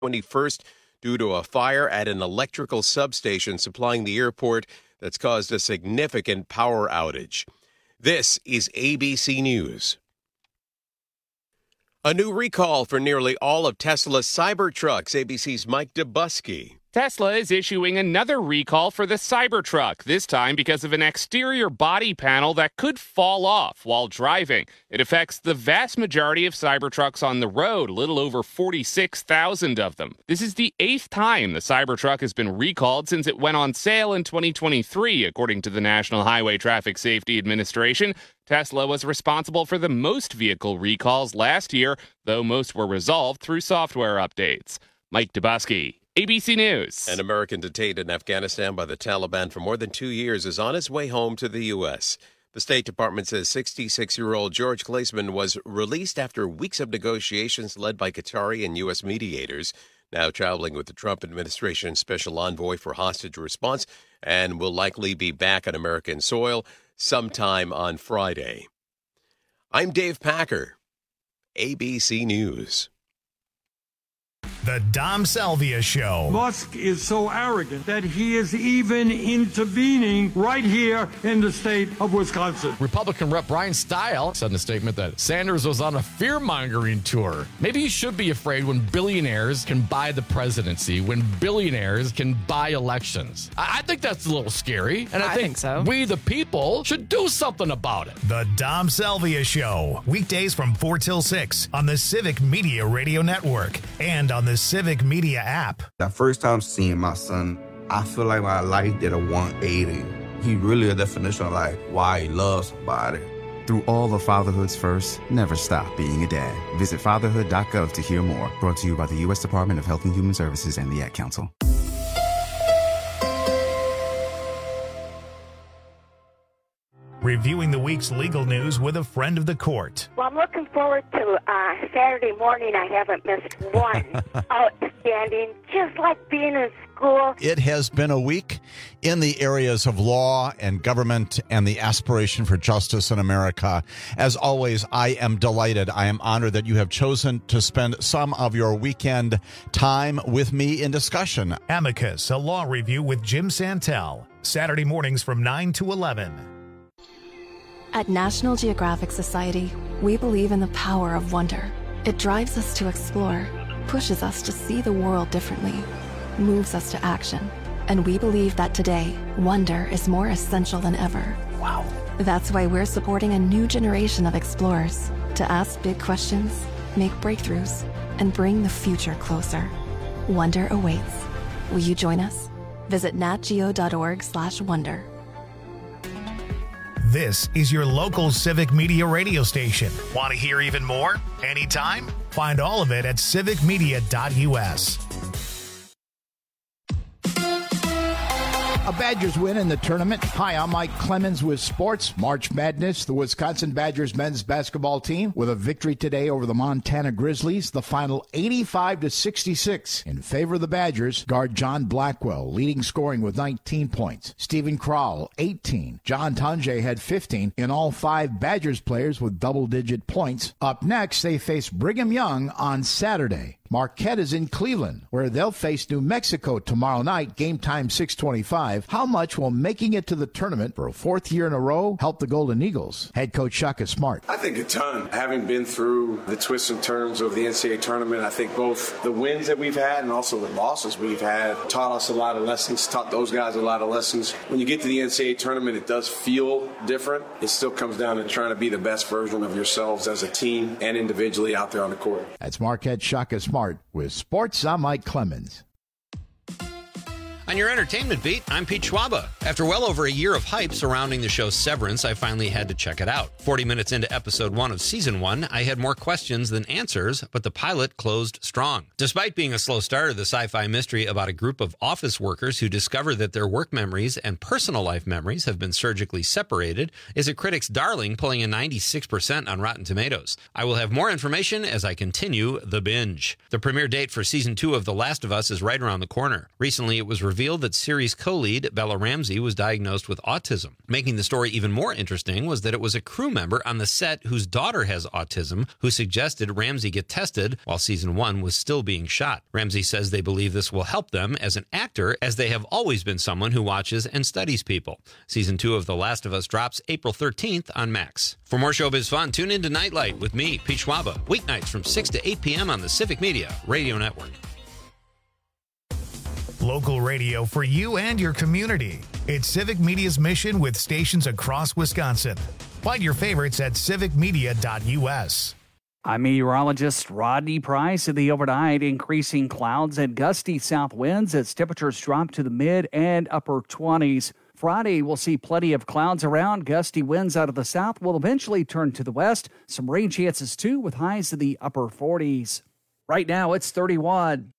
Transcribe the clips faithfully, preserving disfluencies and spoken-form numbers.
twenty-first due to a fire at an electrical substation supplying the airport that's caused a significant power outage. This is A B C News. A new recall for nearly all of Tesla's Cybertrucks. A B C's Mike Dubusky. Tesla is issuing another recall for the Cybertruck, this time because of an exterior body panel that could fall off while driving. It affects the vast majority of Cybertrucks on the road, a little over forty-six thousand of them. This is the eighth time the Cybertruck has been recalled since it went on sale in twenty twenty-three, according to the National Highway Traffic Safety Administration. Tesla was responsible for the most vehicle recalls last year, though most were resolved through software updates. Mike Dubusky, A B C News. An American detained in Afghanistan by the Taliban for more than two years is on his way home to the U S. The State Department says sixty-six-year-old George Klaesman was released after weeks of negotiations led by Qatari and U S mediators, now traveling with the Trump administration's special envoy for hostage response, and will likely be back on American soil sometime on Friday. I'm Dave Packer, A B C News. The Dom Salvia Show. Musk is so arrogant that he is even intervening right here in the state of Wisconsin. Republican Rep Brian Stile said in a statement that Sanders was on a fear-mongering tour. Maybe he should be afraid when billionaires can buy the presidency, when billionaires can buy elections. I, I think that's a little scary, and I, I think, think so. we, the people, should do something about it. The Dom Salvia Show. Weekdays from four till six on the Civic Media Radio Network and on the Civic Media app. The first time seeing my son, I feel like my life did a one eighty. He really a definition of like why he loves somebody. Through all of fatherhood's first, never stop being a dad. Visit fatherhood dot gov to hear more. Brought to you by the U S Department of Health and Human Services and the Ad Council. Reviewing the week's legal news with a friend of the court. Well, I'm looking forward to uh, Saturday morning. I haven't missed one. Outstanding, just like being in school. It has been a week in the areas of law and government and the aspiration for justice in America. As always, I am delighted. I am honored that you have chosen to spend some of your weekend time with me in discussion. Amicus, a law review with Jim Santel. Saturday mornings from nine to eleven. At National Geographic Society, we believe in the power of wonder. It drives us to explore, pushes us to see the world differently, moves us to action. And we believe that today, wonder is more essential than ever. Wow. That's why we're supporting a new generation of explorers to ask big questions, make breakthroughs, and bring the future closer. Wonder awaits. Will you join us? Visit natgeo.org slash wonder. This is your local Civic Media radio station. Want to hear even more? Anytime? Find all of it at civic media dot u s. A Badgers win in the tournament. Hi, I'm Mike Clemens with Sports. March Madness, the Wisconsin Badgers men's basketball team with a victory today over the Montana Grizzlies. The final eighty-five to sixty-six in favor of the Badgers. Guard John Blackwell leading scoring with nineteen points. Stephen Crowell, eighteen. John Tunje had fifteen. In all, five Badgers players with double-digit points. Up next, they face Brigham Young on Saturday. Marquette is in Cleveland, where they'll face New Mexico tomorrow night, game time six twenty-five. How much will making it to the tournament for a fourth year in a row help the Golden Eagles? Head coach Shaka Smart. I think a ton. Having been through the twists and turns of the N C double A tournament, I think both the wins that we've had and also the losses we've had taught us a lot of lessons, taught those guys a lot of lessons. When you get to the N C double A tournament, it does feel different. It still comes down to trying to be the best version of yourselves as a team and individually out there on the court. That's Marquette Shaka Smart. With Sports, I'm Mike Clemens. On your entertainment beat, I'm Pete Schwaba. After well over a year of hype surrounding the show Severance, I finally had to check it out. forty minutes into episode one of season one, I had more questions than answers, but the pilot closed strong. Despite being a slow starter, the sci-fi mystery about a group of office workers who discover that their work memories and personal life memories have been surgically separated is a critic's darling, pulling a ninety-six percent on Rotten Tomatoes. I will have more information as I continue the binge. The premiere date for season two of The Last of Us is right around the corner. Recently, it was revealed revealed that series co-lead Bella Ramsey was diagnosed with autism. Making the story even more interesting was that it was a crew member on the set whose daughter has autism who suggested Ramsey get tested while season one was still being shot. Ramsey says they believe this will help them as an actor, as they have always been someone who watches and studies people. Season two of The Last of Us drops April thirteenth on Max. For more showbiz fun, tune in to Nightlight with me, Pete Schwaba, weeknights from six to eight p.m. on the Civic Media Radio Network. Local radio for you and your community. It's Civic Media's mission with stations across Wisconsin. Find your favorites at civic media dot u s. I'm meteorologist Rodney Price. In the overnight, increasing clouds and gusty south winds as temperatures drop to the mid and upper twenties. Friday, we'll see plenty of clouds around. Gusty winds out of the south will eventually turn to the west. Some rain chances, too, with highs in the upper forties. Right now, it's thirty-one.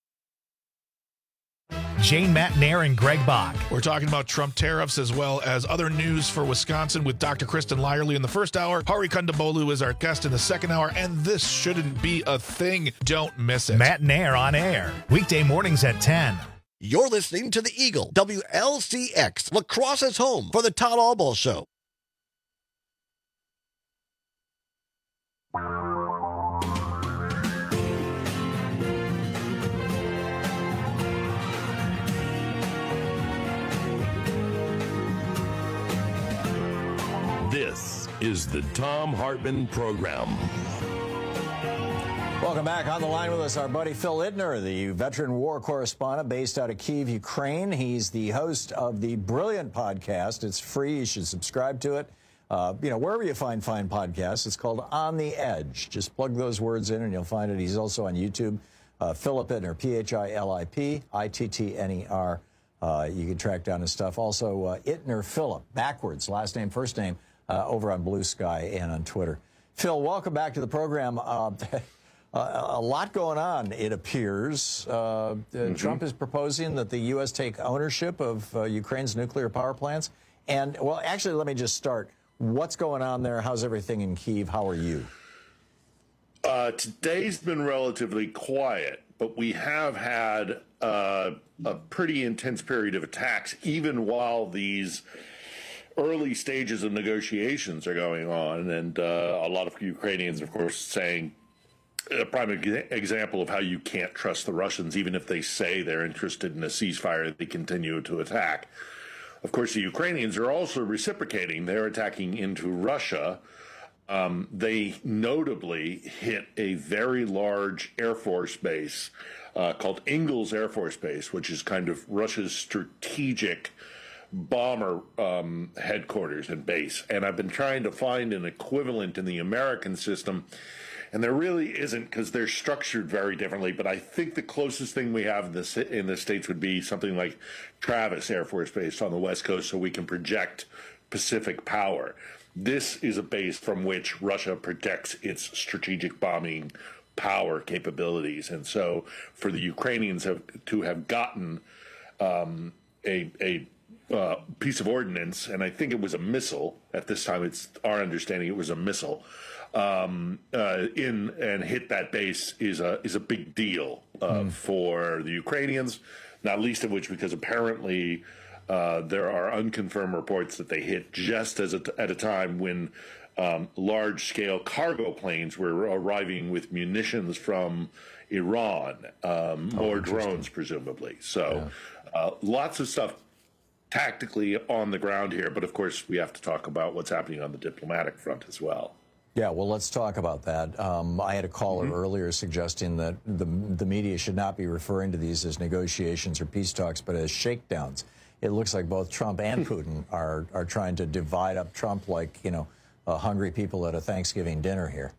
Jane Matnair and Greg Bach. We're talking about Trump tariffs as well as other news for Wisconsin with Doctor Kristen Lyerly in the first hour. Hari Kondabolu is our guest in the second hour, and this shouldn't be a thing. Don't miss it. Matnair on air, weekday mornings at ten. You're listening to the Eagle, W L C X, La Crosse's home for the Todd Albaugh Show. This is the Thom Hartmann Program. Welcome back. On the line with us, our buddy Phil Ittner, the veteran war correspondent based out of Kyiv, Ukraine. He's the host of the brilliant podcast. It's free. You should subscribe to it. Uh, you know, wherever you find fine podcasts, it's called On the Edge. Just plug those words in and you'll find it. He's also on YouTube. Uh, Philip Ittner, P H I L I P I T T N E R. Uh, you can track down his stuff. Also, uh, Ittner Philip, backwards, last name, first name, uh, over on Blue Sky and on Twitter. Phil, welcome back to the program. Uh, Uh, a lot going on, it appears. Uh, mm-hmm. Trump is proposing that the U S take ownership of uh, Ukraine's nuclear power plants. And, well, actually, let me just start. What's going on there? How's everything in Kyiv? How are you? Uh, today's been relatively quiet, but we have had uh, a pretty intense period of attacks, even while these early stages of negotiations are going on. And uh, a lot of Ukrainians, of course, saying, a prime example of how you can't trust the Russians, even if they say they're interested in a ceasefire, they continue to attack. Of course, the Ukrainians are also reciprocating. They're attacking into Russia. Um, they notably hit a very large Air Force base uh, called Ingalls Air Force Base, which is kind of Russia's strategic bomber um, headquarters and base. And I've been trying to find an equivalent in the American system, and there really isn't, because they're structured very differently. But I think the closest thing we have in the, in the States would be something like Travis Air Force Base on the West Coast, so we can project Pacific power. This is a base from which Russia protects its strategic bombing power capabilities. And so for the Ukrainians have, to have gotten um, a, a uh, piece of ordnance, and I think it was a missile, at this time it's our understanding it was a missile, Um, uh, in and hit that base is a is a big deal uh, mm. for the Ukrainians, not least of which because apparently uh, there are unconfirmed reports that they hit just as a, at a time when um, large-scale cargo planes were arriving with munitions from Iran, um, oh, more drones presumably. So yeah. uh, lots of stuff tactically on the ground here, but of course we have to talk about what's happening on the diplomatic front as well. Yeah, well, let's talk about that. Um, I had a caller mm-hmm. earlier suggesting that the the media should not be referring to these as negotiations or peace talks, but as shakedowns. It looks like both Trump and Putin are are trying to divide up Trump like, you know, uh, hungry people at a Thanksgiving dinner here.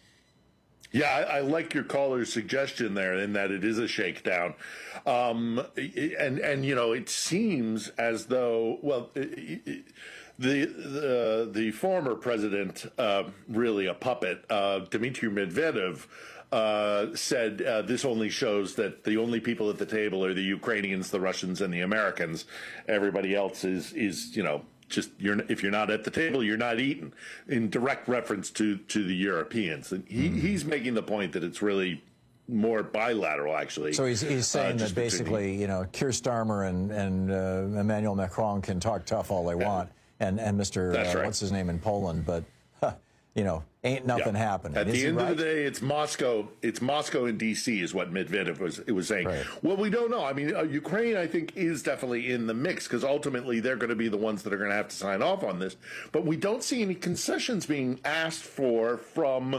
Yeah, I, I like your caller's suggestion there in that it is a shakedown. Um, and, and, you know, it seems as though, well, it, it, The, the the former president, uh, really a puppet, uh, Dmitry Medvedev, uh, said uh, this only shows that the only people at the table are the Ukrainians, the Russians, and the Americans. Everybody else is, is you know, just you're if you're not at the table, you're not eating, in direct reference to, to the Europeans. And he, mm. he's making the point that it's really more bilateral, actually. So he's, he's saying uh, that basically, you know, Keir Starmer and, and uh, Emmanuel Macron can talk tough all they want, and, and Mister Uh, right. what's his name in Poland, but, huh, you know, ain't nothing yeah. happening. At Is the he end right? of the day, it's Moscow. It's Moscow and D C is what Medvedev was it was saying. Right. Well, we don't know. I mean, uh, Ukraine, I think, is definitely in the mix because ultimately they're going to be the ones that are going to have to sign off on this. But we don't see any concessions being asked for from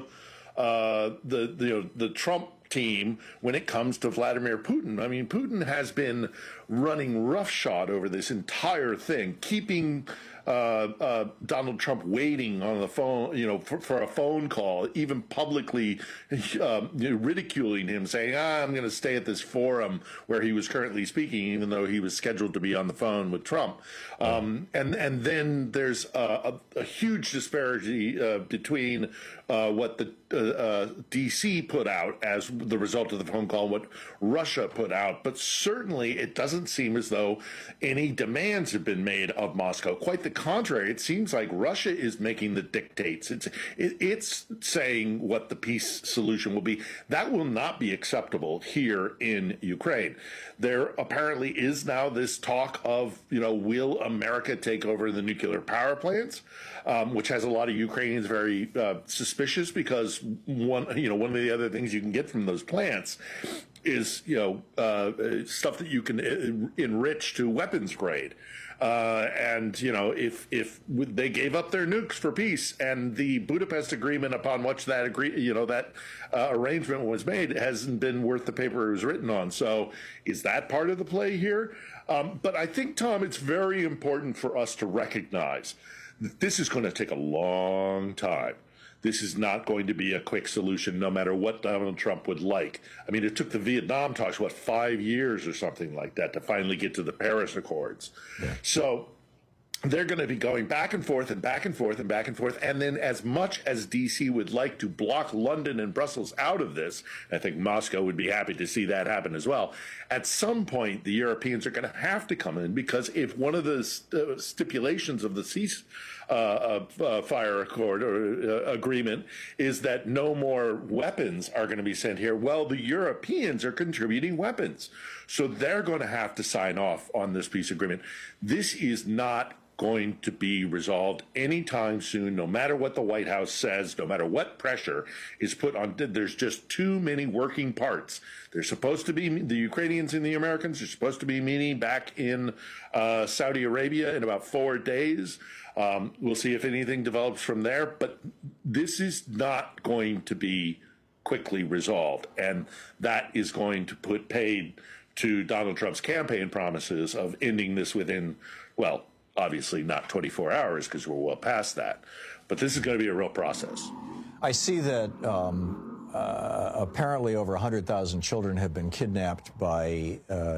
uh, the the, you know, the Trump team when it comes to Vladimir Putin. I mean, Putin has been running roughshod over this entire thing, keeping uh, uh, Donald Trump waiting on the phone, you know, for, for a phone call, even publicly uh, you know, ridiculing him, saying, ah, I'm going to stay at this forum where he was currently speaking, even though he was scheduled to be on the phone with Trump. Um, and, and then there's a, a, a huge disparity uh, between uh, what the uh, uh, D C put out as the result of the phone call, what Russia put out. But certainly it doesn't seem as though any demands have been made of Moscow. Quite the contrary. It seems like Russia is making the dictates. It's it, it's saying what the peace solution will be. That will not be acceptable here in Ukraine. There apparently is now this talk of, you know, will America take over the nuclear power plants, um, which has a lot of Ukrainians very uh, suspicious because one, you know, one of the other things you can get from those plants is, you know, uh, stuff that you can enrich to weapons grade. Uh, and, you know, if if they gave up their nukes for peace and the Budapest Agreement upon which that agree, you know, that uh, arrangement was made hasn't been worth the paper it was written on. So is that part of the play here? Um, but I think, Tom, it's very important for us to recognize that this is going to take a long time. This is not going to be a quick solution, no matter what Donald Trump would like. I mean, it took the Vietnam talks, what, five years or something like that to finally get to the Paris Accords. Yeah. So they're going to be going back and forth and back and forth and back and forth. And then as much as D C would like to block London and Brussels out of this, I think Moscow would be happy to see that happen as well. At some point, the Europeans are going to have to come in because if one of the st- stipulations of the cease Uh, uh, fire accord or uh, agreement is that no more weapons are going to be sent here. Well, the Europeans are contributing weapons, so they're going to have to sign off on this peace agreement. This is not going to be resolved anytime soon, no matter what the White House says, no matter what pressure is put on. There's just too many working parts. They're supposed to be, the Ukrainians and the Americans are supposed to be meeting back in uh, Saudi Arabia in about four days. Um, we'll see if anything develops from there, but this is not going to be quickly resolved, and that is going to put paid to Donald Trump's campaign promises of ending this within, well, obviously not twenty-four hours because we're well past that, but this is going to be a real process. I see that um, uh, apparently over one hundred thousand children have been kidnapped by uh,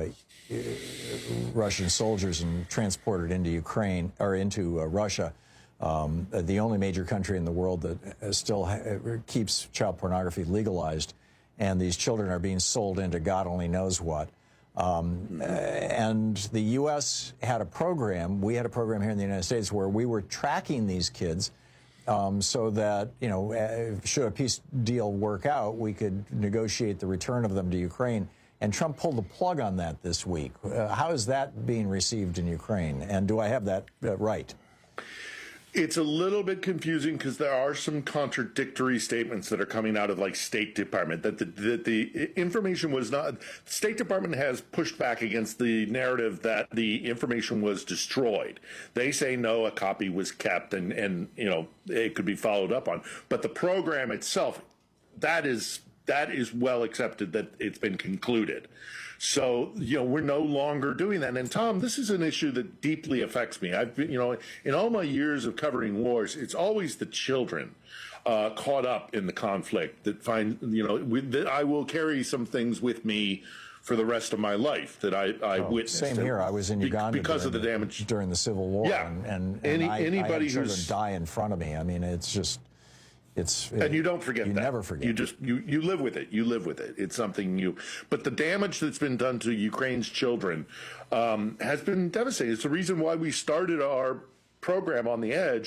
Russian soldiers and transported into Ukraine or into uh, Russia, um, the only major country in the world that uh, still ha- keeps child pornography legalized, and these children are being sold into God only knows what. Um, and the U S had a program, we had a program here in the United States where we were tracking these kids um, so that, you know, uh, should a peace deal work out, we could negotiate the return of them to Ukraine. And Trump pulled the plug on that this week. Uh, how is that being received in Ukraine? And do I have that uh, right? It's a little bit confusing because there are some contradictory statements that are coming out of like State Department that the, that the information was not. State Department has pushed back against the narrative that the information was destroyed. They say no, a copy was kept and, and you know, it could be followed up on. But the program itself, that is that is well accepted that it's been concluded. So, you know, we're no longer doing that. And Tom, this is an issue that deeply affects me. I've been, you know, in all my years of covering wars, it's always the children uh, caught up in the conflict that find, you know, with, that I will carry some things with me for the rest of my life that I, I oh, witnessed. Same here. I was in Uganda because of the, the damage during the Civil War. Yeah. And, and, and Any, I, anybody I had children who's die in front of me. I mean, it's just. It's, and you don't forget you that. You never forget. You just you, you live with it. You live with it. It's something you. But the damage that's been done to Ukraine's children um, has been devastating. It's the reason why we started our program on the Edge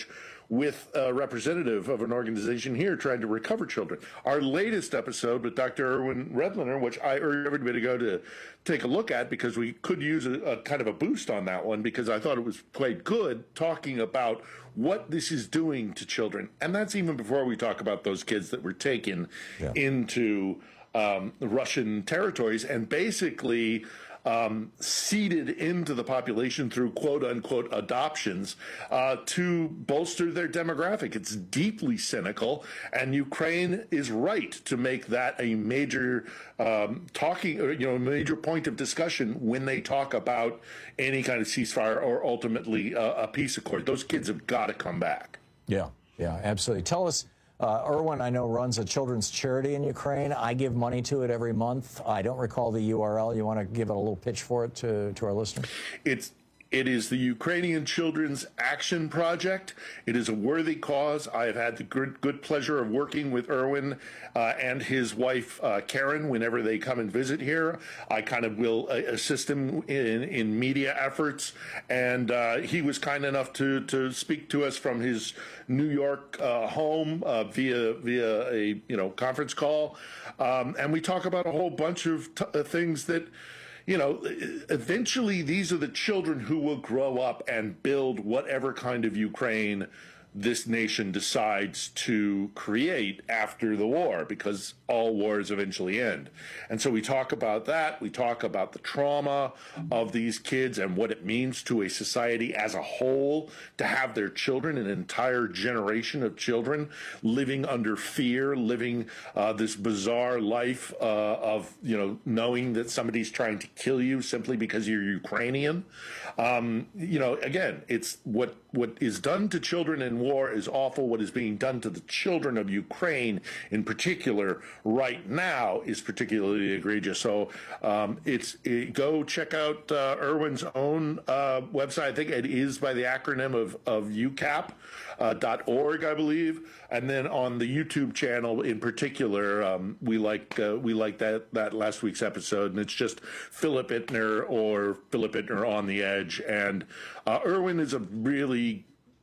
with a representative of an organization here trying to recover children. Our latest episode with Doctor Erwin Redlener, which I urge everybody to go to take a look at because we could use a, a kind of a boost on that one because I thought it was quite good talking about what this is doing to children. And that's even before we talk about those kids that were taken yeah. into um, the Russian territories and basically Um, seeded into the population through quote-unquote adoptions uh, to bolster their demographic. It's deeply cynical, and Ukraine is right to make that a major um, talking, or, you know, major point of discussion when they talk about any kind of ceasefire or ultimately uh, a peace accord. Those kids have got to come back. Yeah, yeah, absolutely. Tell us. Uh, Erwin, I know, runs a children's charity in Ukraine. I give money to it every month. I don't recall the U R L. You want to give it a little pitch for it to, to our listeners? It's It is the Ukrainian Children's Action Project. It is a worthy cause. I have had the good, good pleasure of working with Erwin uh, and his wife, uh, Karen, whenever they come and visit here. I kind of will uh, assist him in, in media efforts. And uh, he was kind enough to, to speak to us from his New York uh, home uh, via via a you know conference call. Um, and we talk about a whole bunch of t- uh, things that, you know, eventually these are the children who will grow up and build whatever kind of Ukraine this nation decides to create after the war, because all wars eventually end. And so we talk about that. We talk about the trauma of these kids and what it means to a society as a whole to have their children, an entire generation of children, living under fear, living uh, this bizarre life uh, of, you know, knowing that somebody's trying to kill you simply because you're Ukrainian. Um, you know, again, it's what what is done to children in war is awful. What is being done to the children of Ukraine in particular right now is particularly egregious. So um, it's it, go check out uh, Erwin's own uh, website. I think it is by the acronym of, of U C A P dot org, I believe. And then on the YouTube channel in particular, um, we like uh, we like that, that last week's episode. And it's just Philip Ittner or Philip Ittner on the Edge. And uh, Erwin is a really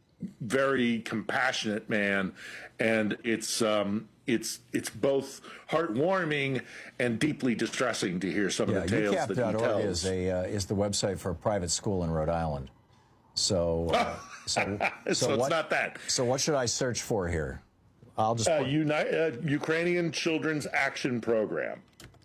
very compassionate man, and it's um, it's it's both heartwarming and deeply distressing to hear some yeah, of the tales that he tells. U C A P dot org is a uh, is the website for a private school in Rhode Island. So, uh, so, so, so it's what, not that. So what should I search for here? I'll just uh, Uni- uh, Ukrainian Children's Action Program,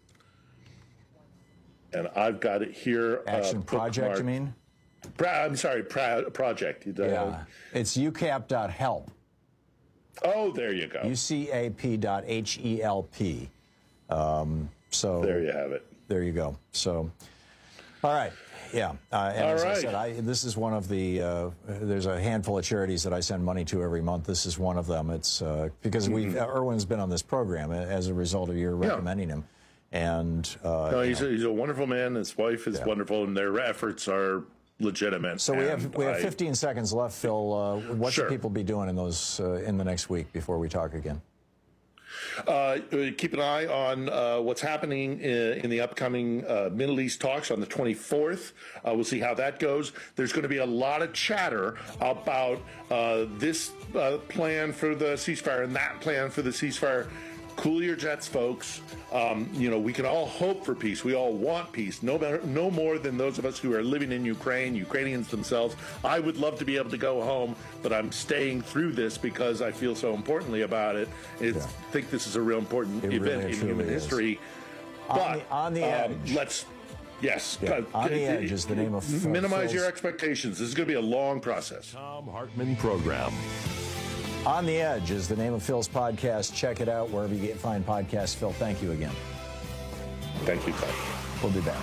and I've got it here. Action uh, Project, you mean? I'm sorry, pra- project. You yeah, it's U C A P dot help. Oh, there you go. U C A P dot H E L P. Um, so there you have it. There you go. So, all right, yeah. Uh, and all as right. I said, I, this is one of the. Uh, there's a handful of charities that I send money to every month. This is one of them. It's uh, because we mm-hmm. uh, Erwin's been on this program as a result of your recommending yeah. him. And uh, no, he's, a, he's a wonderful man. His wife is yeah. wonderful, and their efforts are legitimate. So we have we have I, fifteen seconds left, Phil. Uh, what sure. should people be doing in those uh, in the next week before we talk again? Uh, keep an eye on uh, what's happening in, in the upcoming uh, Middle East talks on the twenty-fourth. Uh, we'll see how that goes. There's going to be a lot of chatter about uh, this uh, plan for the ceasefire and that plan for the ceasefire. Cool your jets, folks. Um, you know, we can all hope for peace. We all want peace. No better, no more than those of us who are living in Ukraine, Ukrainians themselves. I would love to be able to go home, but I'm staying through this because I feel so importantly about it. I yeah. think this is a real important it event really, in human is. history. On but the, on the um, edge. let's, yes. Yeah. Uh, on the edge is the name of Minimize Phil's, your expectations. This is going to be a long process. Thom Hartmann Program. On the Edge is the name of Phil's podcast. Check it out wherever you get find podcasts. Phil, thank you again. Thank you, Todd. We'll be back.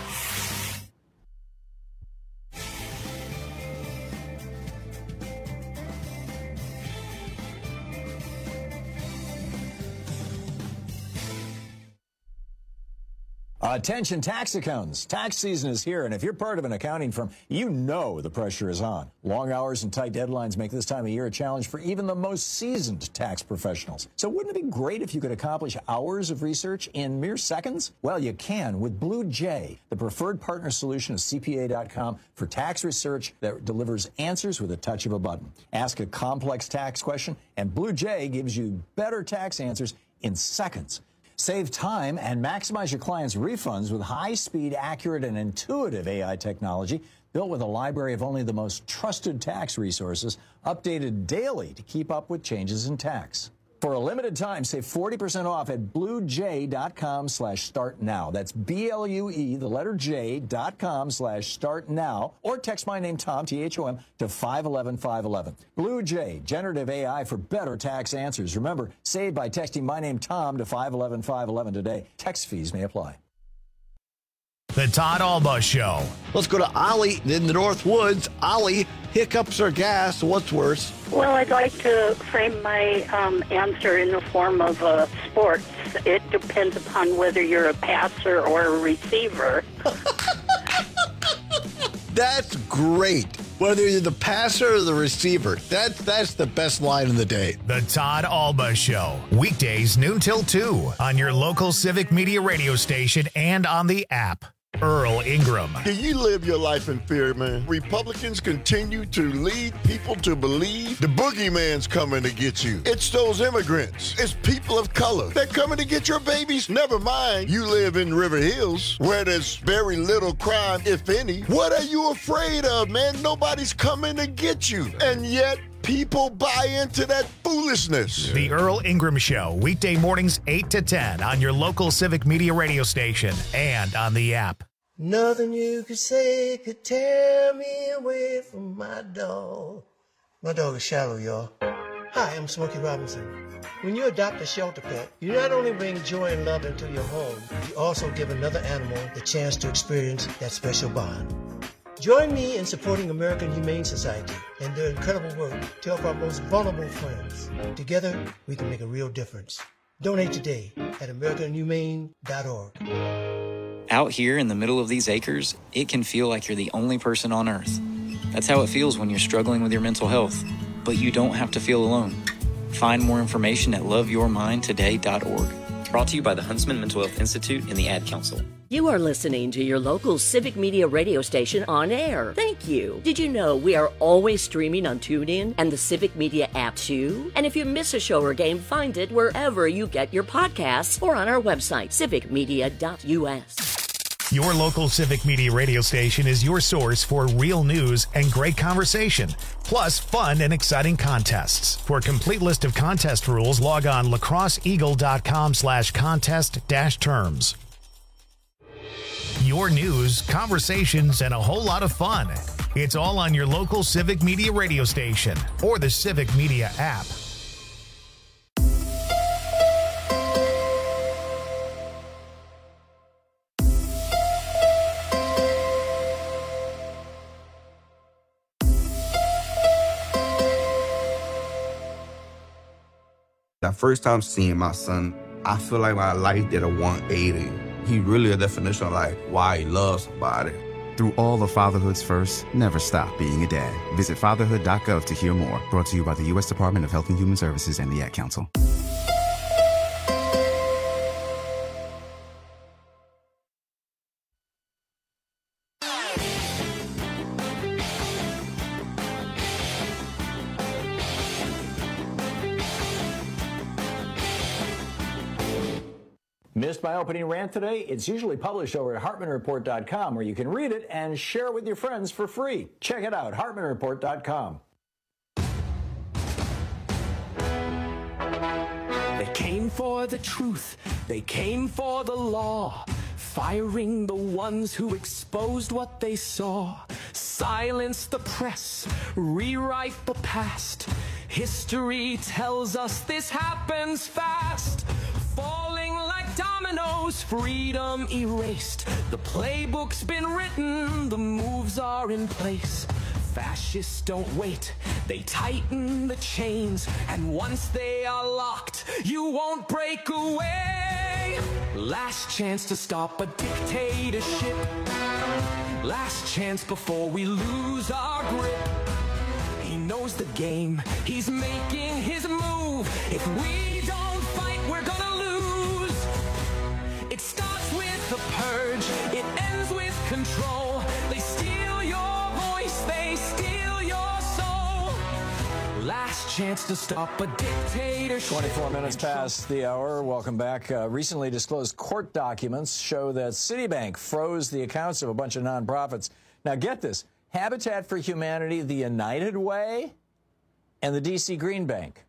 Attention tax accountants. Tax season is here, and if you're part of an accounting firm, you know the pressure is on. Long hours and tight deadlines make this time of year a challenge for even the most seasoned tax professionals. So wouldn't it be great if you could accomplish hours of research in mere seconds? Well, you can with Blue Jay, the preferred partner solution of C P A dot com for tax research that delivers answers with a touch of a button. Ask a complex tax question, and Blue Jay gives you better tax answers in seconds. Save time and maximize your clients' refunds with high-speed, accurate, and intuitive A I technology built with a library of only the most trusted tax resources, updated daily to keep up with changes in tax. For a limited time, save forty percent off at bluejay dot com slash start now. That's B L U E, the letter J, dot com slash start now. Or text my name, Tom, T H O M, to five one one five one one. Blue Jay, generative A I for better tax answers. Remember, save by texting my name, Tom, to five one one five one one today. Text fees may apply. The Todd Alba Show. Let's go to Ollie in the North Woods. Ollie, hiccups or gas? What's worse? Well, I'd like to frame my um, answer in the form of uh, sports. It depends upon whether you're a passer or a receiver. That's great. Whether you're the passer or the receiver, that's that's the best line of the day. The Todd Alba Show. Weekdays noon till two on your local Civic Media radio station and on the app. Earl Ingram. Do you live your life in fear, man? Republicans continue to lead people to believe the boogeyman's coming to get you. It's those immigrants. It's people of color. They're coming to get your babies. Never mind, you live in River Hills, where there's very little crime, if any. What are you afraid of, man? Nobody's coming to get you. And yet, people buy into that foolishness. The Earl Ingram Show, weekday mornings eight to ten on your local Civic Media radio station and on the app. Nothing you could say could tear me away from my dog. My dog is Shallow, y'all. Hi, I'm Smokey Robinson. When you adopt a shelter pet, you not only bring joy and love into your home, you also give another animal the chance to experience that special bond. Join me in supporting American Humane Society and their incredible work to help our most vulnerable friends. Together, we can make a real difference. Donate today at american humane dot org. Out here in the middle of these acres, it can feel like you're the only person on Earth. That's how it feels when you're struggling with your mental health. But you don't have to feel alone. Find more information at love your mind today dot org. Brought to you by the Huntsman Mental Health Institute and the Ad Council. You are listening to your local Civic Media radio station on air. Thank you. Did you know we are always streaming on TuneIn and the Civic Media app too? And if you miss a show or game, find it wherever you get your podcasts or on our website, civic media dot U S. Your local Civic Media radio station is your source for real news and great conversation, plus fun and exciting contests. For a complete list of contest rules, log on lacrosse eagle dot com slash contest dash terms. Your news, conversations, and a whole lot of fun. It's all on your local Civic Media radio station or the Civic Media app. That first time seeing my son, I feel like my life did a one eighty. He really a definition of like why he loves somebody. Through all the fatherhood's first, never stop being a dad. Visit fatherhood dot gov to hear more. Brought to you by the U S Department of Health and Human Services and the Ad Council. Missed my opening rant today? It's usually published over at hartman report dot com, where you can read it and share it with your friends for free. Check it out, hartman report dot com. They came for the truth. They came for the law. Firing the ones who exposed what they saw. Silence the press. Rewrite the past. History tells us this happens fast. Falling like dominoes, freedom erased. The playbook's been written, the moves are in place. Fascists don't wait, they tighten the chains. And once they are locked, you won't break away. Last chance to stop a dictatorship. Last chance before we lose our grip. He knows the game. He's making his move. If we don't fight, we're gonna lose. It starts with the purge. It ends with control. They steal your voice. They steal your soul. Last chance to stop a dictatorship. twenty-four minutes past the hour. Welcome back. Uh, recently disclosed court documents show that Citibank froze the accounts of a bunch of nonprofits. Now, get this. Habitat for Humanity, the United Way, and the D C Green Bank.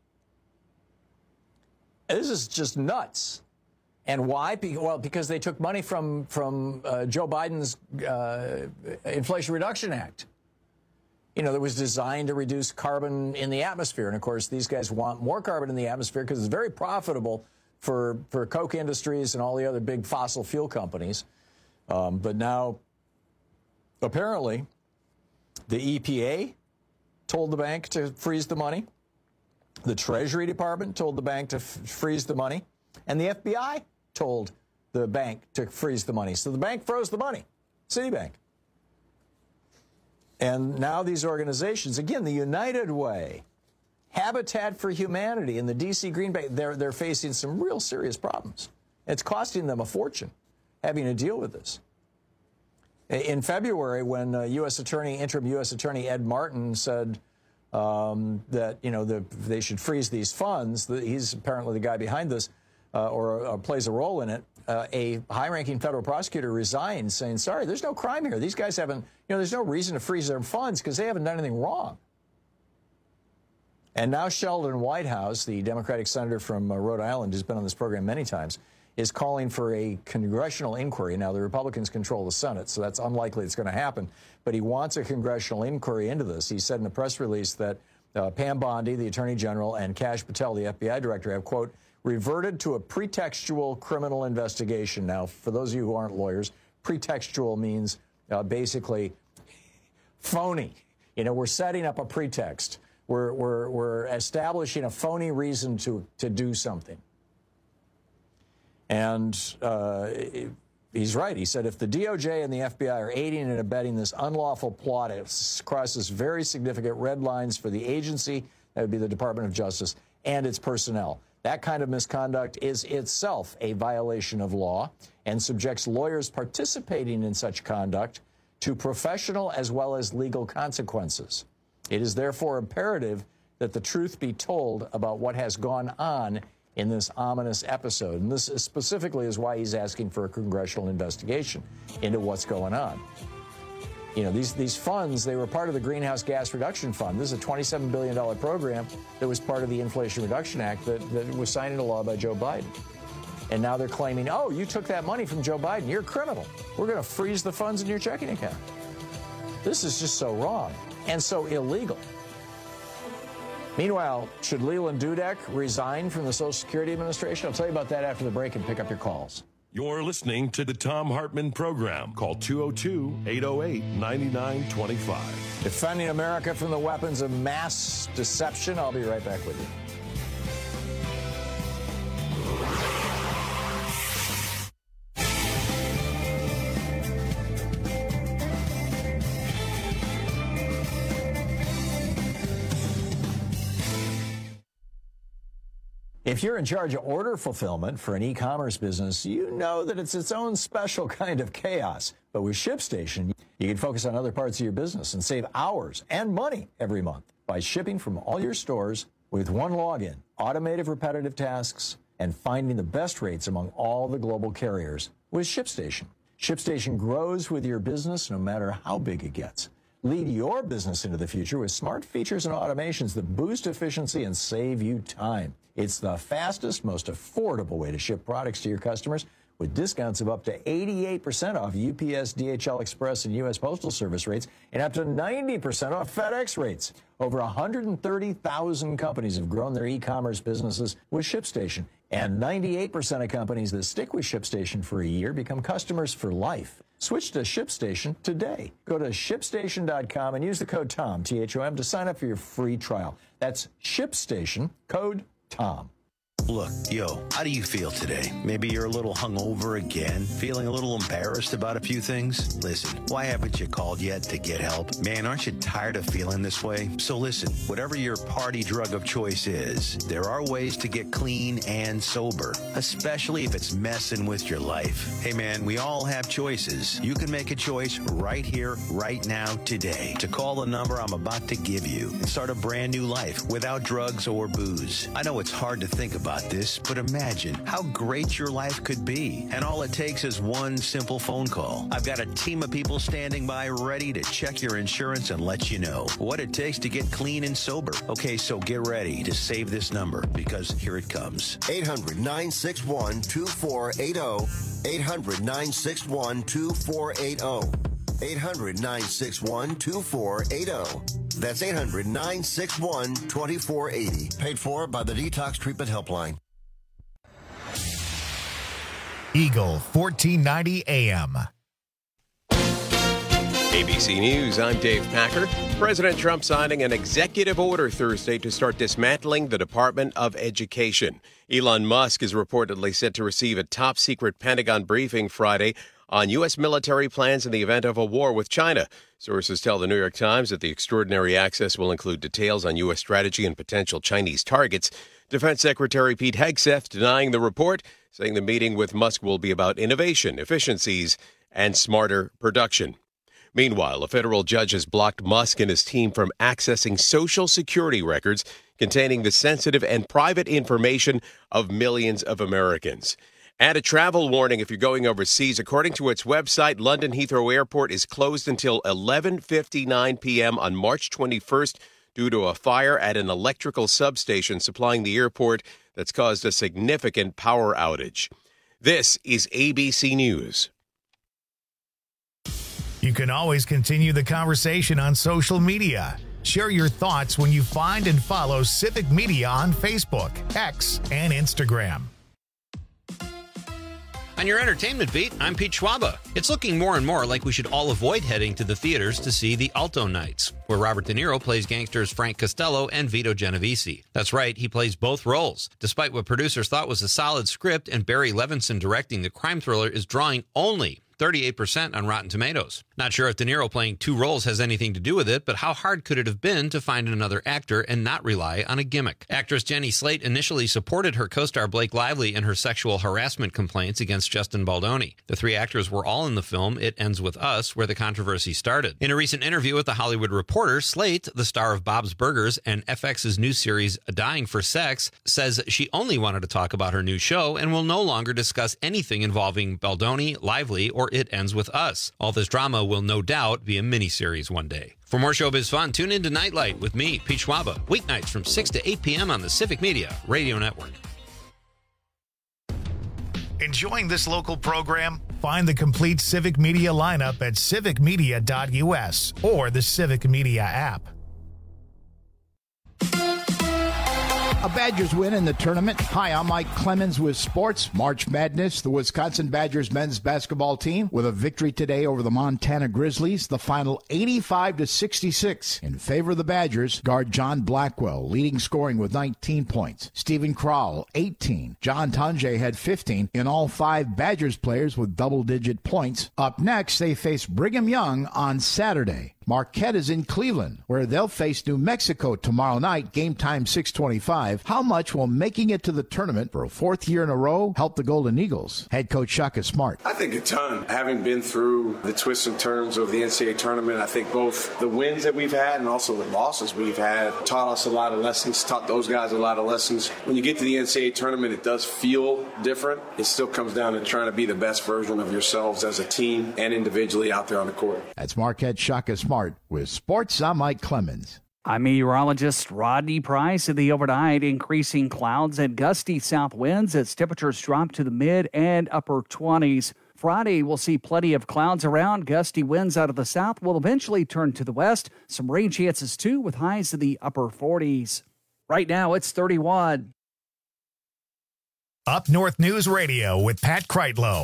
This is just nuts. And why? Well, because they took money from, from uh, Joe Biden's uh, Inflation Reduction Act. You know, that was designed to reduce carbon in the atmosphere. And, of course, these guys want more carbon in the atmosphere because it's very profitable for, for Koch Industries and all the other big fossil fuel companies. Um, but now, apparently, the E P A told the bank to freeze the money. The Treasury Department told the bank to f- freeze the money. And the F B I told the bank to freeze the money. So the bank froze the money, Citibank. And now these organizations, again, the United Way, Habitat for Humanity, and the D C Green Bank, they're, they're facing some real serious problems. It's costing them a fortune having to deal with this. In February, when uh, U S Attorney, interim U S Attorney Ed Martin said um, that, you know, the, they should freeze these funds, the, he's apparently the guy behind this, uh, or, or plays a role in it, uh, a high-ranking federal prosecutor resigned saying, sorry, there's no crime here. These guys haven't, you know, there's no reason to freeze their funds because they haven't done anything wrong. And now Sheldon Whitehouse, the Democratic senator from uh, Rhode Island, who's been on this program many times, is calling for a congressional inquiry. Now, the Republicans control the Senate, so that's unlikely it's going to happen. But he wants a congressional inquiry into this. He said in a press release that uh, Pam Bondi, the Attorney General, and Kash Patel, the F B I Director, have, quote, reverted to a pretextual criminal investigation. Now, for those of you who aren't lawyers, pretextual means uh, basically phony. You know, we're setting up a pretext. We're, we're, we're establishing a phony reason to, to do something. And uh, he's right. He said if the D O J and the F B I are aiding and abetting this unlawful plot, it crosses very significant red lines for the agency, that would be the Department of Justice, and its personnel. That kind of misconduct is itself a violation of law and subjects lawyers participating in such conduct to professional as well as legal consequences. It is therefore imperative that the truth be told about what has gone on in this ominous episode. And this is specifically is why he's asking for a congressional investigation into what's going on. You know, these, these funds, they were part of the Greenhouse Gas Reduction Fund. This is a twenty-seven billion dollars program that was part of the Inflation Reduction Act that, that was signed into law by Joe Biden. And now they're claiming, oh, you took that money from Joe Biden. You're a criminal. We're going to freeze the funds in your checking account. This is just so wrong and so illegal. Meanwhile, should Leland Dudek resign from the Social Security Administration? I'll tell you about that after the break and pick up your calls. You're listening to the Thom Hartmann Program. Call two oh two, eight oh eight, nine nine two five. Defending America from the weapons of mass deception. I'll be right back with you. If you're in charge of order fulfillment for an e-commerce business, you know that it's its own special kind of chaos. But with ShipStation, you can focus on other parts of your business and save hours and money every month by shipping from all your stores with one login, automated repetitive tasks, and finding the best rates among all the global carriers with ShipStation. ShipStation grows with your business no matter how big it gets. Lead your business into the future with smart features and automations that boost efficiency and save you time. It's the fastest, most affordable way to ship products to your customers with discounts of up to eighty-eight percent off U P S, D H L Express, and U S Postal Service rates and up to ninety percent off FedEx rates. Over one hundred thirty thousand companies have grown their e-commerce businesses with ShipStation. And ninety-eight percent of companies that stick with ShipStation for a year become customers for life. Switch to ShipStation today. Go to ship station dot com and use the code TOM, T H O M, to sign up for your free trial. That's ShipStation, code TOM. Look, yo, how do you feel today? Maybe you're a little hungover again, feeling a little embarrassed about a few things? Listen, why haven't you called yet to get help? Man, aren't you tired of feeling this way? So listen, whatever your party drug of choice is, there are ways to get clean and sober, especially if it's messing with your life. Hey man, we all have choices. You can make a choice right here, right now, today, to call the number I'm about to give you and start a brand new life without drugs or booze. I know it's hard to think about this, but imagine how great your life could be. And all it takes is one simple phone call. I've got a team of people standing by ready to check your insurance and let you know what it takes to get clean and sober. Okay, so get ready to save this number because here it comes. eight hundred, nine six one, two four eight zero. eight hundred, nine six one, two four eight zero. eight hundred, nine six one, two four eight zero. That's eight hundred, nine six one, two four eight zero. Paid for by the Detox Treatment Helpline. Eagle fourteen ninety A M. A B C News, I'm Dave Packer. President Trump signing an executive order Thursday to start dismantling the Department of Education. Elon Musk is reportedly set to receive a top-secret Pentagon briefing Friday on U S military plans in the event of a war with China. Sources tell the New York Times that the extraordinary access will include details on U S strategy and potential Chinese targets. Defense Secretary Pete Hegseth denying the report, saying the meeting with Musk will be about innovation, efficiencies, and smarter production. Meanwhile, a federal judge has blocked Musk and his team from accessing Social Security records containing the sensitive and private information of millions of Americans. And a travel warning if you're going overseas. According to its website, London Heathrow Airport is closed until eleven fifty-nine p.m. on March twenty-first due to a fire at an electrical substation supplying the airport that's caused a significant power outage. This is A B C News. You can always continue the conversation on social media. Share your thoughts when you find and follow Civic Media on Facebook, X, and Instagram. On your entertainment beat, I'm Pete Schwaba. It's looking more and more like we should all avoid heading to the theaters to see The Alto Nights, where Robert De Niro plays gangsters Frank Costello and Vito Genovese. That's right, he plays both roles. Despite what producers thought was a solid script and Barry Levinson directing, the crime thriller is drawing only thirty-eight percent on Rotten Tomatoes. Not sure if De Niro playing two roles has anything to do with it, but how hard could it have been to find another actor and not rely on a gimmick? Actress Jenny Slate initially supported her co-star Blake Lively in her sexual harassment complaints against Justin Baldoni. The three actors were all in the film It Ends With Us, where the controversy started. In a recent interview with The Hollywood Reporter, Slate, the star of Bob's Burgers and F X's new series Dying for Sex, says she only wanted to talk about her new show and will no longer discuss anything involving Baldoni, Lively, or It Ends With Us. All this drama will no doubt be a miniseries one day. For more showbiz fun, tune in to Nightlight with me, Pete Schwaba, weeknights from six to eight p.m. on the Civic Media Radio Network. Enjoying this local program? Find the complete Civic Media lineup at civic media dot u s or the Civic Media app. A Badgers win in the tournament. Hi, I'm Mike Clemens with Sports. March Madness, the Wisconsin Badgers men's basketball team with a victory today over the Montana Grizzlies. The final eighty-five to sixty-six in favor of the Badgers. Guard John Blackwell leading scoring with nineteen points. Stephen Crowell, eighteen. John Tunje had fifteen. In all, five Badgers players with double-digit points. Up next, they face Brigham Young on Saturday. Marquette is in Cleveland, where they'll face New Mexico tomorrow night, game time six twenty-five. How much will making it to the tournament for a fourth year in a row help the Golden Eagles? Head coach Shaka Smart. I think a ton. Having been through the twists and turns of the N C double A tournament, I think both the wins that we've had and also the losses we've had taught us a lot of lessons, taught those guys a lot of lessons. When you get to the N C double A tournament, it does feel different. It still comes down to trying to be the best version of yourselves as a team and individually out there on the court. That's Marquette Shaka Smart. With Sports, I'm Mike Clemens. I'm meteorologist Rodney Price. In the overnight, increasing clouds and gusty south winds as temperatures drop to the mid and upper twenties. Friday, we'll see plenty of clouds around. Gusty winds out of the south will eventually turn to the west. Some rain chances, too, with highs in the upper forties. Right now, it's thirty-one. Up North News Radio with Pat Kreitlow.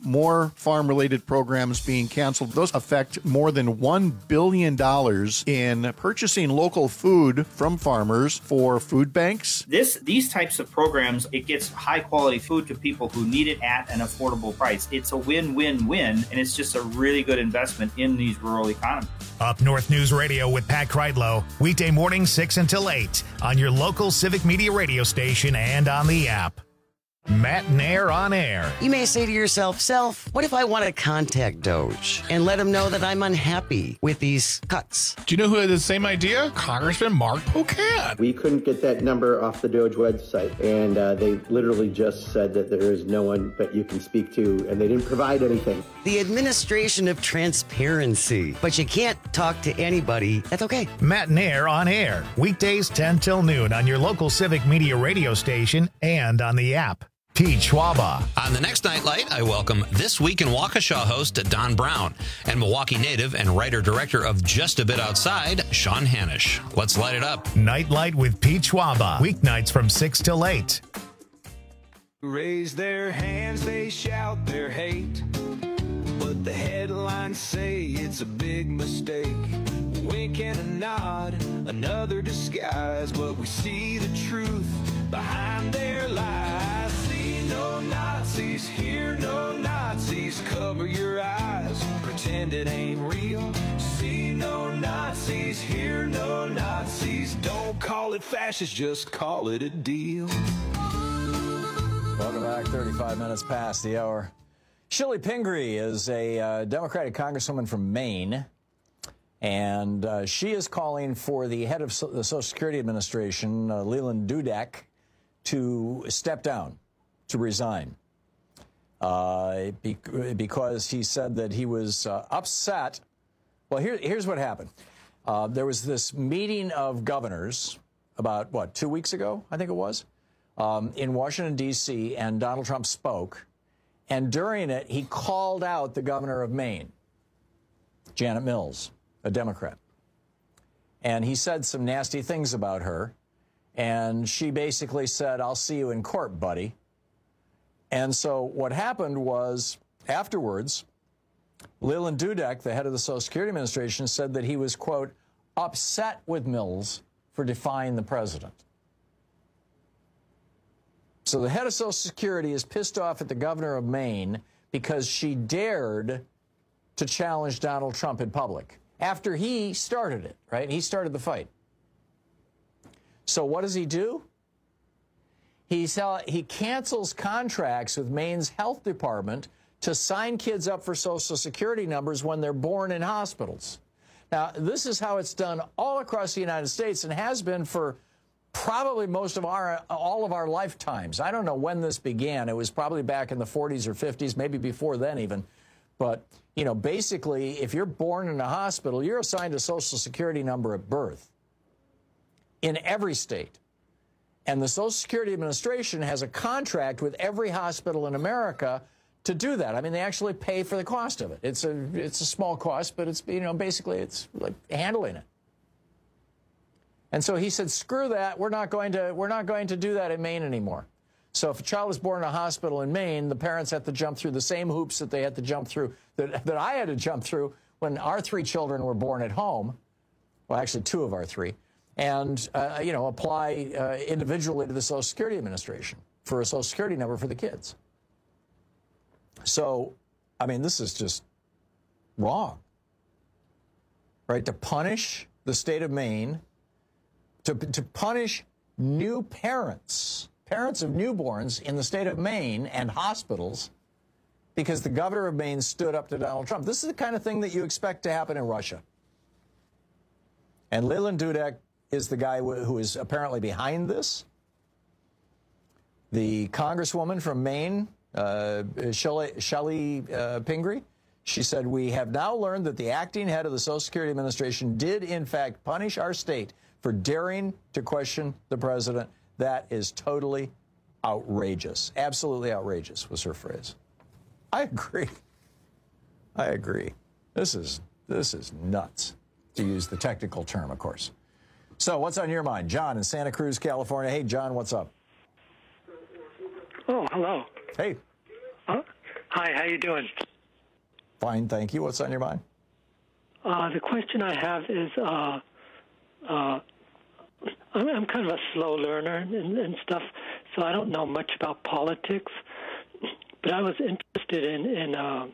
more farm-related programs being canceled. Those affect more than one billion dollars in purchasing local food from farmers for food banks. This, these types of programs, it gets high-quality food to people who need it at an affordable price. It's a win-win-win, and it's just a really good investment in these rural economies. Up North News Radio with Pat Kreidlow, weekday morning six until eight on your local Civic Media radio station and on the app. Matt Nair on air. You may say to yourself, Self, what if I want to contact Doge and let him know that I'm unhappy with these cuts? Do you know who had the same idea? Congressman Mark Pocan. We couldn't get that number off the Doge website, and uh, they literally just said that there is no one that you can speak to, and they didn't provide anything. The administration of transparency. But you can't talk to anybody. That's okay. Matt Nair on air. Weekdays ten till noon on your local Civic Media radio station and on the app. Pete Schwaba. On the next Nightlight, I welcome This Week in Waukesha host Don Brown and Milwaukee native and writer-director of Just a Bit Outside, Sean Hanisch. Let's light it up. Nightlight with Pete Schwaba. Weeknights from six till eight. Raise their hands, they shout their hate. But the headlines say it's a big mistake. Wink and a nod, another disguise. But we see the truth behind their lies. See no Nazis, hear no Nazis. Cover your eyes, pretend it ain't real. See no Nazis, hear no Nazis. Don't call it fascist, just call it a deal. Welcome back, thirty-five minutes past the hour. Shelley Pingree is a uh, Democratic congresswoman from Maine, and uh, she is calling for the head of so- the Social Security Administration, uh, Leland Dudek, to step down, to resign, uh, be- because he said that he was uh, upset. Well, here, here's what happened. Uh, there was this meeting of governors about, what, two weeks ago, I think it was, um, in Washington, D C, and Donald Trump spoke. And during it, he called out the governor of Maine, Janet Mills, a Democrat. And he said some nasty things about her. And she basically said, I'll see you in court, buddy. And so what happened was, afterwards, Leland Dudek, the head of the Social Security Administration, said that he was, quote, upset with Mills for defying the president. So the head of Social Security is pissed off at the governor of Maine because she dared to challenge Donald Trump in public after he started it, right? He started the fight. So what does he do? He's, he cancels contracts with Maine's health department to sign kids up for Social Security numbers when they're born in hospitals. Now, this is how it's done all across the United States and has been for probably most of our, all of our lifetimes. I don't know when this began. It was probably back in the forties or fifties, maybe before then even. But, you know, basically, if you're born in a hospital, you're assigned a Social Security number at birth in every state. And the Social Security Administration has a contract with every hospital in America to do that. I mean, they actually pay for the cost of it. It's a, it's a small cost, but it's, you know, basically it's like handling it. And so he said, screw that. We're not going to, we're not going to do that in Maine anymore. So if a child is born in a hospital in Maine, the parents have to jump through the same hoops that they had to jump through, that, that I had to jump through when our three children were born at home. Well, actually, two of our three. And, uh, you know, apply uh, individually to the Social Security Administration for a Social Security number for the kids. So, I mean, this is just wrong, right? To punish the state of Maine, to, to punish new parents, parents of newborns in the state of Maine and hospitals because the governor of Maine stood up to Donald Trump. This is the kind of thing that you expect to happen in Russia. And Leland Dudek is the guy who is apparently behind this. The congresswoman from Maine, uh, Shelley, Shelley uh, Pingree, she said, we have now learned that the acting head of the Social Security Administration did, in fact, punish our state for daring to question the president. That is totally outrageous. Absolutely outrageous was her phrase. I agree. I agree. This is, this is nuts, to use the technical term, of course. So what's on your mind? John in Santa Cruz, California. Hey, John, what's up? Oh, hello. Hey. Uh, Hi, how you doing? Fine, thank you. What's on your mind? Uh, the question I have is, uh, uh, I'm, I'm kind of a slow learner and, and stuff, so I don't know much about politics. But I was interested in in uh,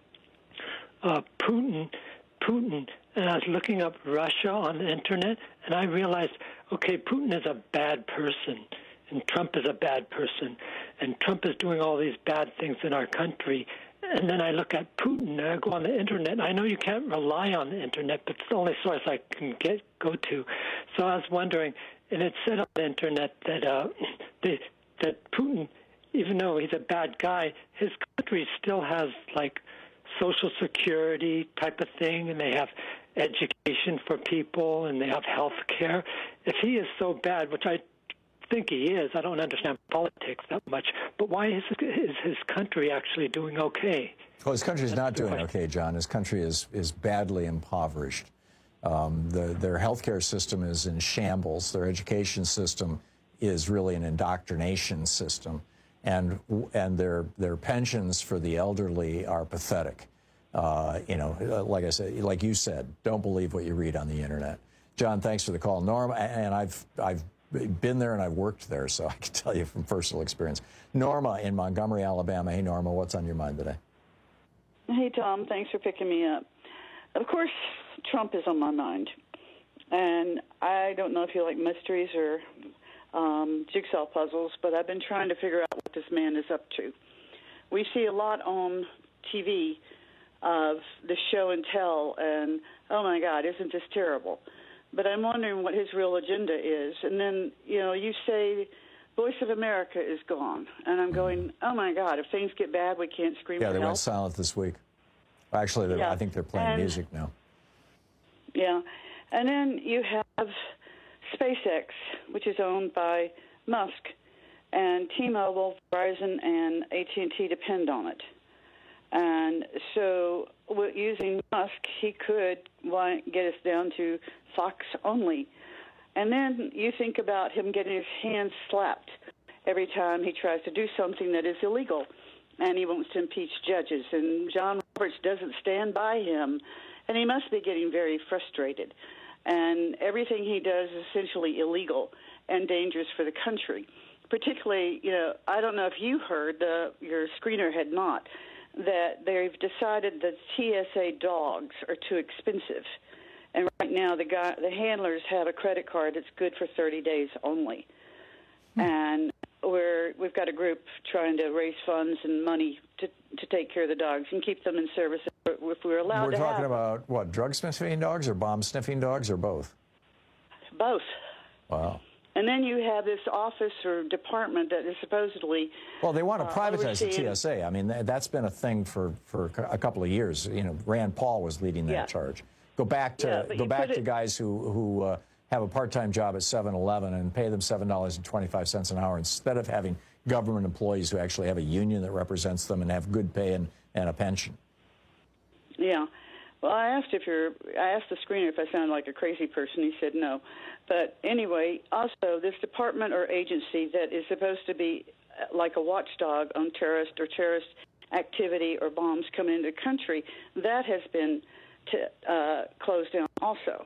uh, Putin, Putin, and I was looking up Russia on the internet, and I realized, okay, Putin is a bad person, and Trump is a bad person, and Trump is doing all these bad things in our country. And then I look at Putin, and I go on the internet. I know you can't rely on the internet, but it's the only source I can get go to. So I was wondering, and it said on the internet that uh, they, that Putin, even though he's a bad guy, his country still has like Social Security type of thing, and they have education for people, and they have health care. If he is so bad, which I think he is, I don't understand politics that much, but why is, is his country actually doing okay? Well, his country is That's not the doing question. okay, John. His country is is badly impoverished. Um, the, their healthcare system is in shambles. Their education system is really an indoctrination system, and and their their pensions for the elderly are pathetic. Uh, you know, like I said, like you said, don't believe what you read on the internet. John, thanks for the call. Norm, and I've I've been there and I've worked there, so I can tell you from personal experience. Norma in Montgomery, Alabama. Hey, Norma, what's on your mind today? Hey, Tom. Thanks for picking me up. Of course, Trump is on my mind. And I don't know if you like mysteries or um, jigsaw puzzles, but I've been trying to figure out what this man is up to. We see a lot on T V of the show and tell, and, oh, my God, isn't this terrible? But I'm wondering what his real agenda is. And then, you know, you say Voice of America is gone. And I'm going, oh, my God, if things get bad, we can't scream Yeah, for they help. went silent this week. Actually, they're- Yeah. I think they're playing And- music now. Yeah. And then you have SpaceX, which is owned by Musk. And T-Mobile, Verizon, and A T and T depend on it. And so with using Musk, he could why, get us down to Fox only. And then you think about him getting his hands slapped every time he tries to do something that is illegal. And he wants to impeach judges. And John Roberts doesn't stand by him. And he must be getting very frustrated. And everything he does is essentially illegal and dangerous for the country. Particularly, you know, I don't know if you heard, uh, your screener had not, that they've decided that T S A dogs are too expensive. And right now the guy, the handlers have a credit card that's good for thirty days only. Hmm. And we're, we've got a group trying to raise funds and money to, to take care of the dogs and keep them in service if we're allowed We're to talking have about, what, drug-sniffing dogs or bomb-sniffing dogs or both? both. Wow. And then you have this office or department that is supposedly Well, they want to uh, privatize the overseeing- T S A. I mean, th- that's been a thing for, for a couple of years. You know, Rand Paul was leading that Yeah. charge. Go back to Yeah, but go you back put to it- guys who who uh, have a part-time job at seven eleven and pay them seven dollars and twenty-five cents an hour instead of having government employees who actually have a union that represents them and have good pay and, and a pension. Yeah. Well, I asked if you're. I asked the screener if I sounded like a crazy person. He said no. But anyway, also this department or agency that is supposed to be like a watchdog on terrorist or terrorist activity or bombs coming into the country, that has been t- uh, closed down also.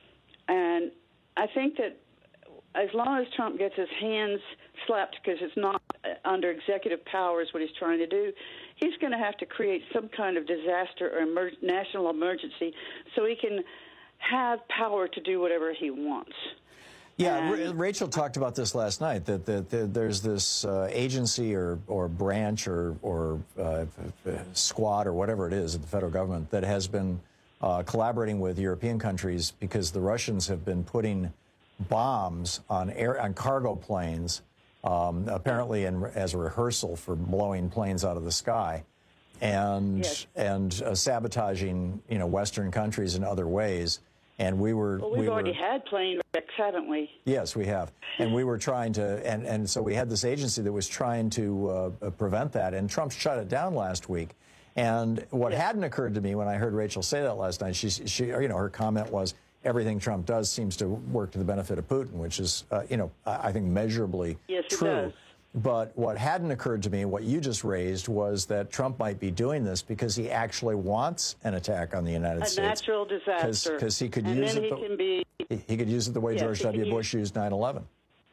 And I think that as long as Trump gets his hands slapped because it's not under executive powers what he's trying to do, he's going to have to create some kind of disaster or emer- national emergency so he can have power to do whatever he wants. Yeah, Ra- Rachel talked about this last night, that, that, that there's this uh, agency or, or branch or, or uh, squad or whatever it is at the federal government that has been uh, collaborating with European countries because the Russians have been putting bombs on air on cargo planes, um, apparently in, as a rehearsal for blowing planes out of the sky, and Yes. and uh, sabotaging, you know, Western countries in other ways. And we were Well, we've we already were, had plane wrecks, haven't we? Yes, we have. And we were trying to, and, and so we had this agency that was trying to uh, prevent that, and Trump shut it down last week. And what Yeah. hadn't occurred to me when I heard Rachel say that last night, she, she, you know, her comment was, everything Trump does seems to work to the benefit of Putin, which is, uh, you know, I I think measurably Yes, it true. does. But what hadn't occurred to me, what you just raised, was that Trump might be doing this because he actually wants an attack on the United a States. A natural disaster. Because he could and use then it. He, the, can be, he, he could use it the way yes, George W. Bush used nine eleven.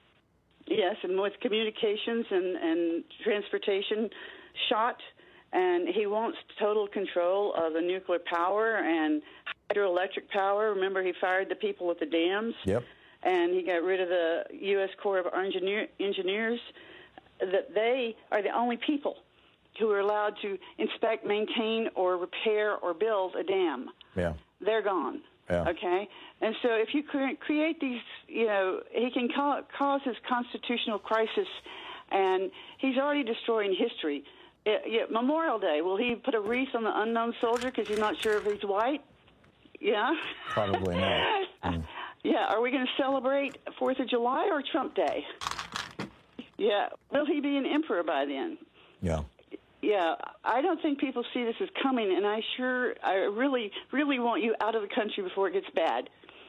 Yes, and with communications and, and transportation shot, and he wants total control of the nuclear power and hydroelectric power. Remember, he fired the people at the dams. Yep. And he got rid of the U S Corps of Engineer, Engineers. That they are the only people who are allowed to inspect, maintain, or repair or build a dam. Yeah. They're gone. Yeah. Okay? And so if you create these, you know, he can ca- cause his constitutional crisis, and he's already destroying history. It, yeah, Memorial Day, will he put a wreath on the unknown soldier because he's not sure if he's white? Yeah? Probably not. Mm. Yeah. Are we going to celebrate fourth of July or Trump Day? Yeah. Will he be an emperor by then? Yeah. Yeah. I don't think people see this as coming, and I sure, I really, really want you out of the country before it gets bad.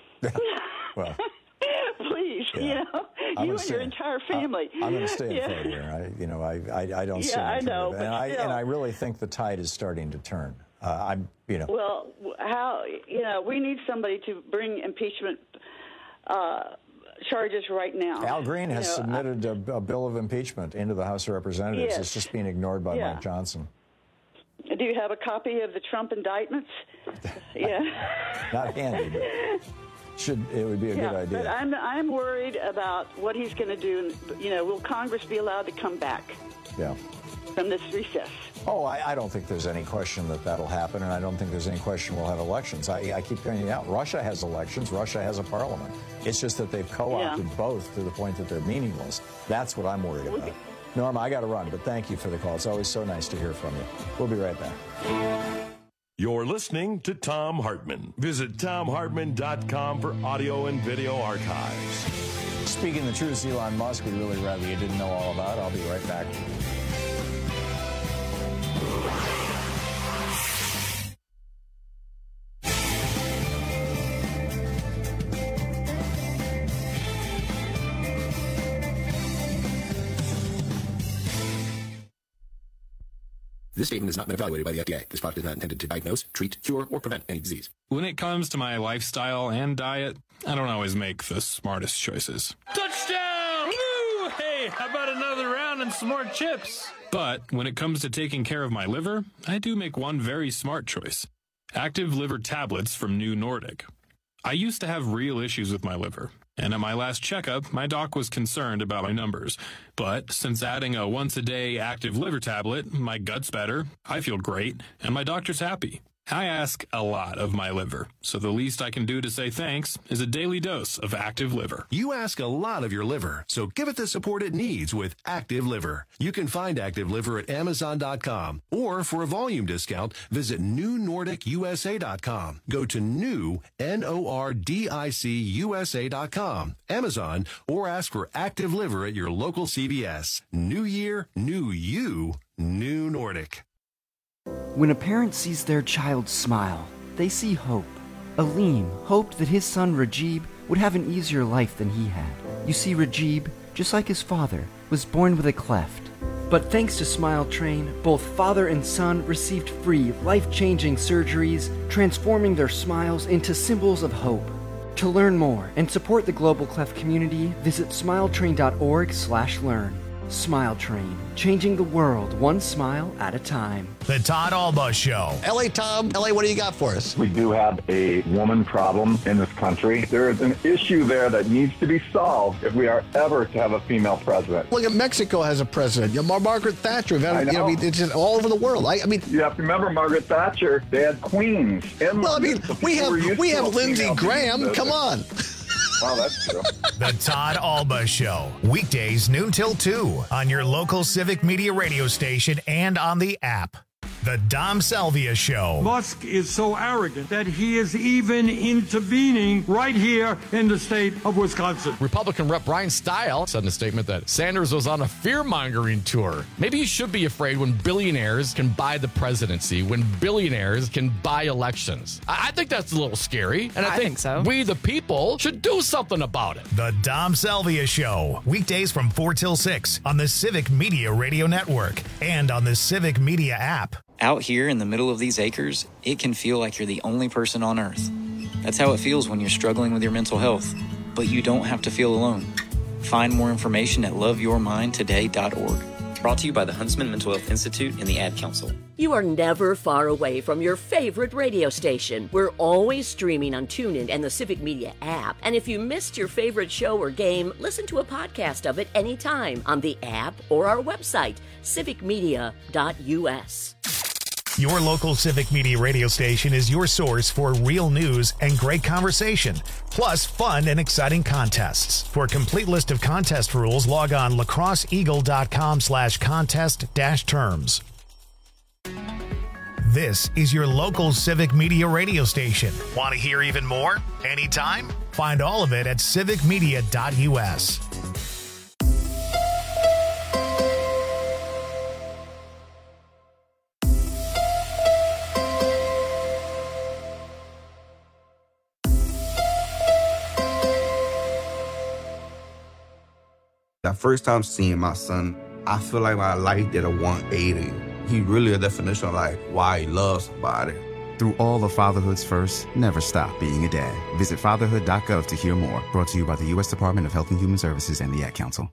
Well. Please, Yeah. you know, I'm you and stay, your entire family. I, I'm going to stay yeah. in Florida here. I, you know, I, I, I don't see Yeah, I it. know, and but I still. and I really think the tide is starting to turn. Uh, I'm, you know. Well, how, you know, we need somebody to bring impeachment uh, charges right now. Al Green has you know, submitted a, a bill of impeachment into the House of Representatives. Yes. It's just being ignored by Yeah. Mike Johnson. Do you have a copy of the Trump indictments? Yeah. Not handy, but should it would be a yeah, good idea. But I'm I'm worried about what he's going to do. You know, will Congress be allowed to come back Yeah. from this recess? Oh, I, I don't think there's any question that that'll happen, and I don't think there's any question we'll have elections. I, I keep pointing out, Russia has elections, Russia has a parliament. It's just that they've co-opted Yeah. both to the point that they're meaningless. That's what I'm worried about. Norma, I got to run, but thank you for the call. It's always so nice to hear from you. We'll be right back. You're listening to Thom Hartmann. Visit Thom Hartmann dot com for audio and video archives. Speaking the truth, Elon Musk would really rather you didn't know all about. I'll be right back. This statement has not been evaluated by the F D A. This product is not intended to diagnose, treat, cure, or prevent any disease. When it comes to my lifestyle and diet, I don't always make the smartest choices. Touchdown! Woo! Hey, how about another round and some more chips? But when it comes to taking care of my liver, I do make one very smart choice. Active Liver Tablets from New Nordic. I used to have real issues with my liver, and at my last checkup, my doc was concerned about my numbers. But since adding a once-a-day Active Liver tablet, my gut's better, I feel great, and my doctor's happy. I ask a lot of my liver, so the least I can do to say thanks is a daily dose of Active Liver. You ask a lot of your liver, so give it the support it needs with Active Liver. You can find Active Liver at Amazon dot com, or for a volume discount, visit New Nordic U S A dot com. Go to new, N O R D I C U S A dot com, Amazon, or ask for Active Liver at your local C V S. New year, new you, New Nordic. When a parent sees their child smile, they see hope. Aleem hoped that his son Rajib would have an easier life than he had. You see, Rajib, just like his father, was born with a cleft. But thanks to Smile Train, both father and son received free, life-changing surgeries, transforming their smiles into symbols of hope. To learn more and support the Global Cleft community, visit smiletrain.org slash learn. Smile Train, changing the world one smile at a time. The Todd Alba Show. L A Tom, L A, what do you got for us? We do have a woman problem in this country. There is an issue there that needs to be solved if we are ever to have a female president. Look at Mexico has a president. You know, Margaret Thatcher. Had, I know. You know, it's just all over the world. I, I mean, you have to remember Margaret Thatcher. They had queens. And well, I mean, we have we have Lindsey Graham. Come on. Wow, that's true. The Todd Alba Show. Weekdays noon till two on your local Civic Media radio station and on the app. The Dom Salvia Show. Musk is so arrogant that he is even intervening right here in the state of Wisconsin. Republican Rep Brian Stile said in a statement that Sanders was on a fear-mongering tour. Maybe you should be afraid when billionaires can buy the presidency, when billionaires can buy elections. I, I think that's a little scary, and I, I think, think so. we, the people, should do something about it. The Dom Salvia Show. Weekdays from four till six on the Civic Media Radio Network and on the Civic Media app. Out here in the middle of these acres, it can feel like you're the only person on Earth. That's how it feels when you're struggling with your mental health. But you don't have to feel alone. Find more information at love your mind today dot org. Brought to you by the Huntsman Mental Health Institute and the Ad Council. You are never far away from your favorite radio station. We're always streaming on TuneIn and the Civic Media app. And if you missed your favorite show or game, listen to a podcast of it anytime on the app or our website, civic media dot u s. Your local Civic Media radio station is your source for real news and great conversation, plus fun and exciting contests. For a complete list of contest rules, log on lacrosseeagle.com slash contest dash terms. This is your local Civic Media radio station. Want to hear even more? Anytime? Find all of it at civic media dot u s. That first time seeing my son, I feel like my life did a one eighty. He really a definition of like why he loves somebody. Through all of fatherhood's first, never stop being a dad. Visit fatherhood dot gov to hear more. Brought to you by the U S Department of Health and Human Services and the Ad Council.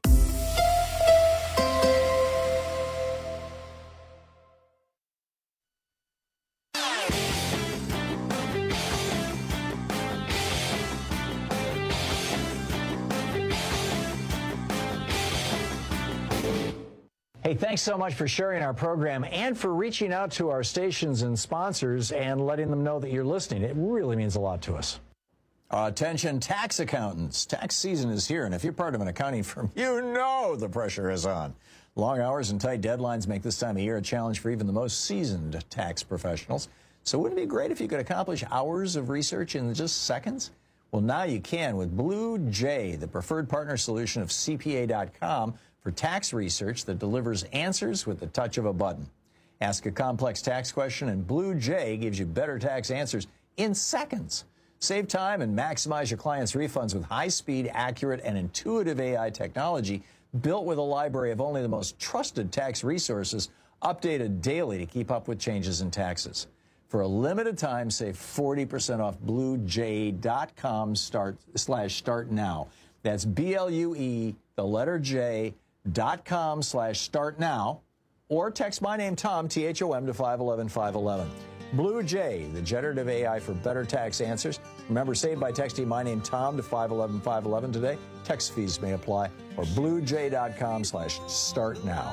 Hey, thanks so much for sharing our program and for reaching out to our stations and sponsors and letting them know that you're listening. It really means a lot to us. Uh, attention, tax accountants. Tax season is here, and if you're part of an accounting firm, you know the pressure is on. Long hours and tight deadlines make this time of year a challenge for even the most seasoned tax professionals. So wouldn't it be great if you could accomplish hours of research in just seconds? Well, now you can with Blue Jay, the preferred partner solution of C P A dot com for tax research that delivers answers with the touch of a button. Ask a complex tax question, and Blue Jay gives you better tax answers in seconds. Save time and maximize your clients' refunds with high-speed, accurate, and intuitive A I technology built with a library of only the most trusted tax resources updated daily to keep up with changes in taxes. For a limited time, save forty percent off blue jay dot com start, slash start now. That's B L U E, the letter J, dot com slash start now, or text my name Tom, T H O M, to five one one five one one. Blue Jay, the generative A I for better tax answers. Remember, save by texting my name Tom to five one one five one one today. Text fees may apply, or blue jay dot com slash start now.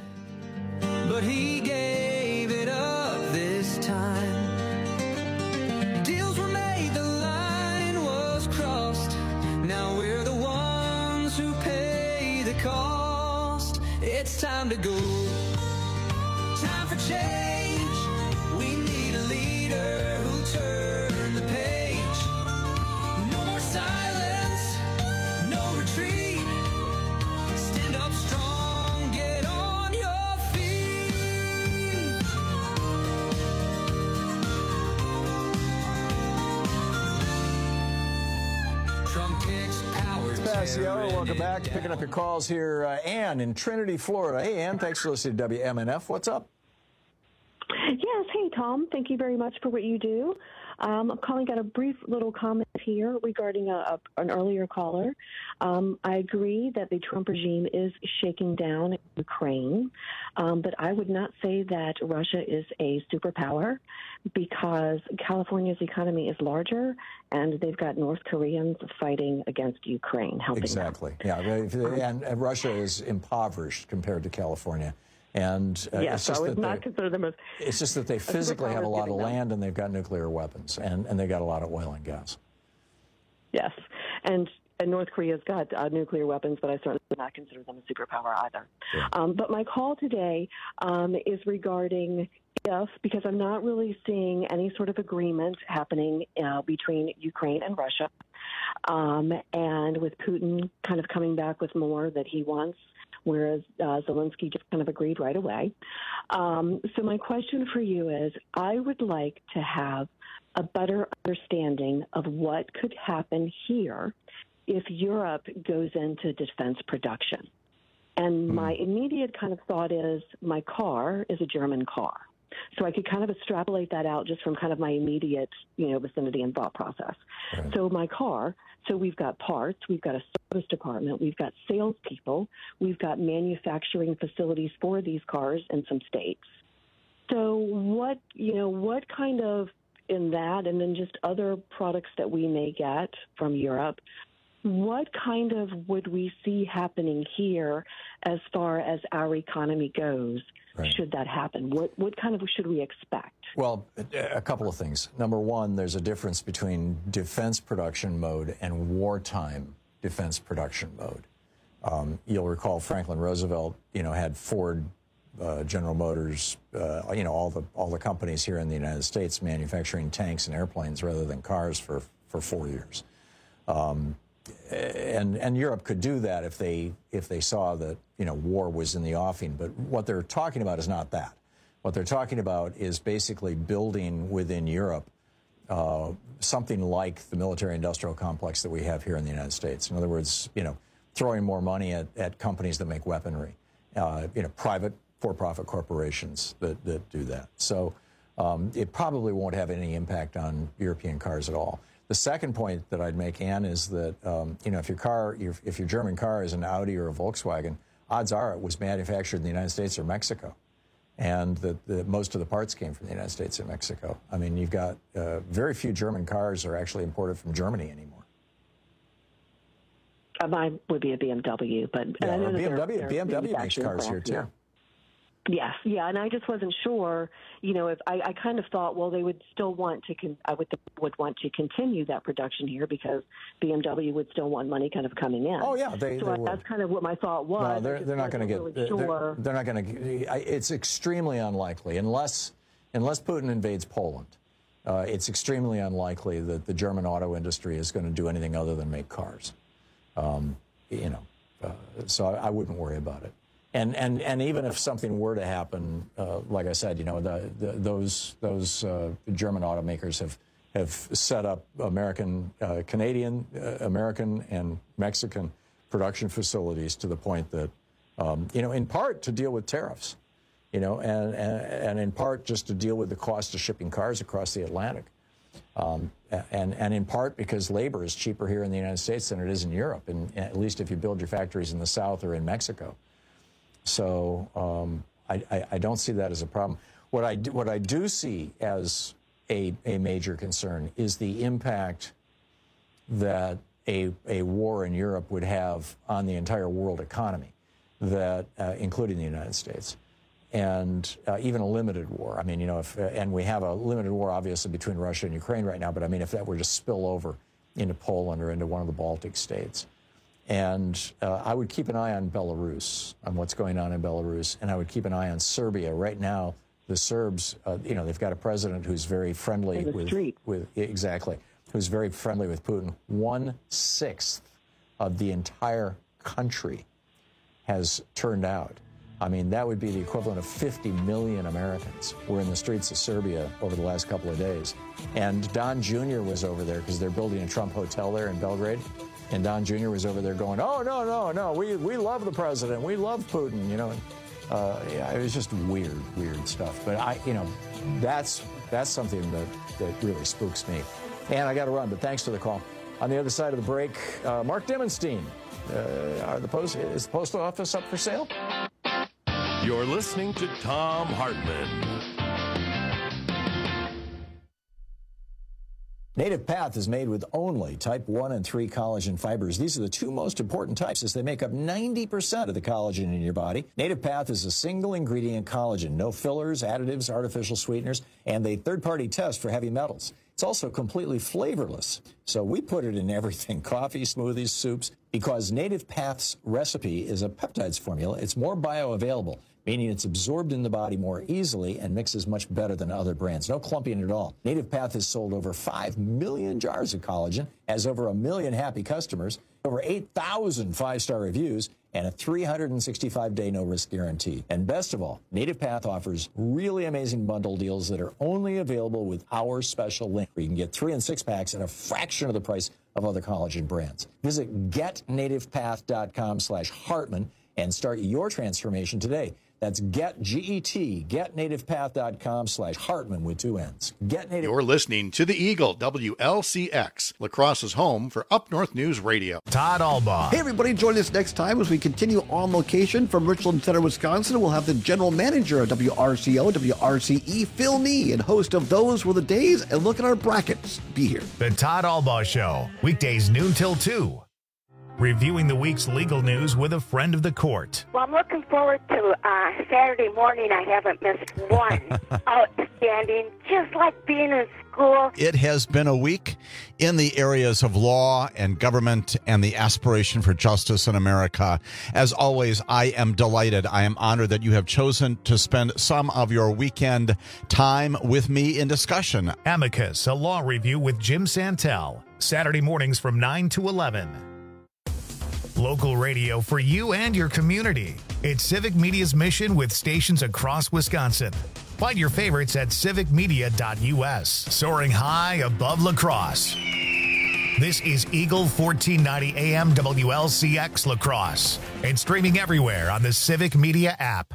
But he gave it up this time. Deals were made, the line was crossed. Now we're the ones who pay the cost. It's time to go. Time for change. We need a leader who'll turn the page. No more silence, no retreat. Stand up strong, get on your feet. Trump takes power. It's past the hour. Welcome back. Picking up your calls here. Uh, Ann in Trinity, Florida. Hey, Ann, thanks for listening to W M N F. What's up? Yes. Hey, Tom. Thank you very much for what you do. Um, I'm calling, got a brief little comment here regarding a, a, an earlier caller. Um, I agree that the Trump regime is shaking down Ukraine, um, but I would not say that Russia is a superpower because California's economy is larger and they've got North Koreans fighting against Ukraine, helping Exactly. them. Yeah, and, and Russia is impoverished compared to California. And uh, yes, it's just I would that not consider them as. It's just that they physically have a lot of them. land and they've got nuclear weapons and, and they've got a lot of oil and gas. Yes, and and North Korea's got uh, nuclear weapons, but I certainly would not consider them a superpower either. Yeah. Um, but my call today um, is regarding if, because I'm not really seeing any sort of agreement happening uh, between Ukraine and Russia, um, and with Putin kind of coming back with more that he wants, whereas uh, Zelensky just kind of agreed right away. Um, so my question for you is, I would like to have a better understanding of what could happen here if Europe goes into defense production. And mm-hmm. my immediate kind of thought is my car is a German car. So I could kind of extrapolate that out just from kind of my immediate, you know, vicinity and thought process. Right. So my car, so we've got parts, we've got a service department, we've got salespeople, we've got manufacturing facilities for these cars in some states. So what, you know, what kind of in that, and then just other products that we may get from Europe, what kind of would we see happening here as far as our economy goes, right. should that happen? What what kind of should we expect? Well, a couple of things. Number one, there's a difference between defense production mode and wartime defense production mode. Um, you'll recall Franklin Roosevelt, you know, had Ford, uh, General Motors, uh, you know, all the all the companies here in the United States manufacturing tanks and airplanes rather than cars for for four years. Um, And and Europe could do that if they if they saw that, you know, war was in the offing. But what they're talking about is not that. What they're talking about is basically building within Europe uh, something like the military-industrial complex that we have here in the United States. In other words, you know, throwing more money at, at companies that make weaponry, uh, you know, private for-profit corporations that, that do that. So um, it probably won't have any impact on European cars at all. The second point that I'd make, Ann, is that, um, you know, if your car, if your German car is an Audi or a Volkswagen, odds are it was manufactured in the United States or Mexico, and that the, most of the parts came from the United States and Mexico. I mean, you've got uh, very few German cars are actually imported from Germany anymore. Uh, mine would be a B M W, but yeah, I know B M W, they're, they're B M W makes cars here, too. Yeah. Yes, yeah, and I just wasn't sure, you know, if I, I kind of thought, well, they would still want to, con- I would would want to continue that production here because B M W would still want money kind of coming in. Oh yeah, they, so they I, would. That's kind of what my thought was. No, they're they're not going to get. Really they're, sure. they're not going to. It's extremely unlikely unless unless Putin invades Poland. Uh, it's extremely unlikely that the German auto industry is going to do anything other than make cars. Um, you know, uh, so I, I wouldn't worry about it. And, and and even if something were to happen, uh, like I said, you know, the, the, those those uh, German automakers have have set up American, uh, Canadian, uh, American, and Mexican production facilities to the point that, um, you know, in part to deal with tariffs, you know, and, and and in part just to deal with the cost of shipping cars across the Atlantic, um, and and in part because labor is cheaper here in the United States than it is in Europe, and at least if you build your factories in the South or in Mexico. So um, I, I, I don't see that as a problem. What I do, what I do see as a, a major concern is the impact that a, a war in Europe would have on the entire world economy, that uh, including the United States, and uh, even a limited war. I mean, you know, if, uh, and we have a limited war, obviously, between Russia and Ukraine right now, but I mean, if that were to spill over into Poland or into one of the Baltic states. And uh, I would keep an eye on Belarus, on what's going on in Belarus, and I would keep an eye on Serbia. Right now, the Serbs, uh, you know, they've got a president who's very friendly with, with, exactly, who's very friendly with Putin. One-sixth of the entire country has turned out. I mean, that would be the equivalent of fifty million Americans were in the streets of Serbia over the last couple of days. And Don Junior was over there because they're building a Trump hotel there in Belgrade. And Don Junior was over there going, oh, no, no, no, we we love the president. We love Putin, you know. Uh, yeah, it was just weird, weird stuff. But, I, you know, that's that's something that, that really spooks me. And I got to run, but thanks for the call. On the other side of the break, uh, Mark Dimmenstein. Uh, are the post, is the postal office up for sale? You're listening to Thom Hartmann. Native Path is made with only type one and three collagen fibers. These are the two most important types as they make up ninety percent of the collagen in your body. Native Path is a single ingredient collagen, no fillers, additives, artificial sweeteners, and a third-party test for heavy metals. It's also completely flavorless. So we put it in everything, coffee, smoothies, soups, because Native Path's recipe is a peptides formula. It's more bioavailable, meaning it's absorbed in the body more easily and mixes much better than other brands. No clumping at all. Native Path has sold over five million jars of collagen, has over a million happy customers, over eight thousand five-star reviews, and a three hundred sixty-five day no-risk guarantee. And best of all, Native Path offers really amazing bundle deals that are only available with our special link, where you can get three and six packs at a fraction of the price of other collagen brands. Visit getnativepath.com slash Hartman and start your transformation today. That's get, G E T, getnativepath.com slash Hartman with two N's. Get Native. You're listening to the Eagle, W L C X, La Crosse's home for Up North News Radio. Todd Albaugh. Hey, everybody, join us next time as we continue on location from Richland Center, Wisconsin. We'll have the general manager of W R C O, W R C E, Phil Nee, and host of Those Were the Days, and look at our brackets. Be here. The Todd Albaugh Show, weekdays noon till two. Reviewing the week's legal news with a friend of the court. Well, I'm looking forward to uh, Saturday morning. I haven't missed one. Outstanding, just like being in school. It has been a week in the areas of law and government and the aspiration for justice in America. As always, I am delighted. I am honored that you have chosen to spend some of your weekend time with me in discussion. Amicus, a law review with Jim Santel. Saturday mornings from nine to eleven. Local radio for you and your community. It's Civic Media's mission with stations across Wisconsin. Find your favorites at civic media dot U S. Soaring high above La Crosse. This is Eagle fourteen ninety A M W L C X La Crosse. And streaming everywhere on the Civic Media app.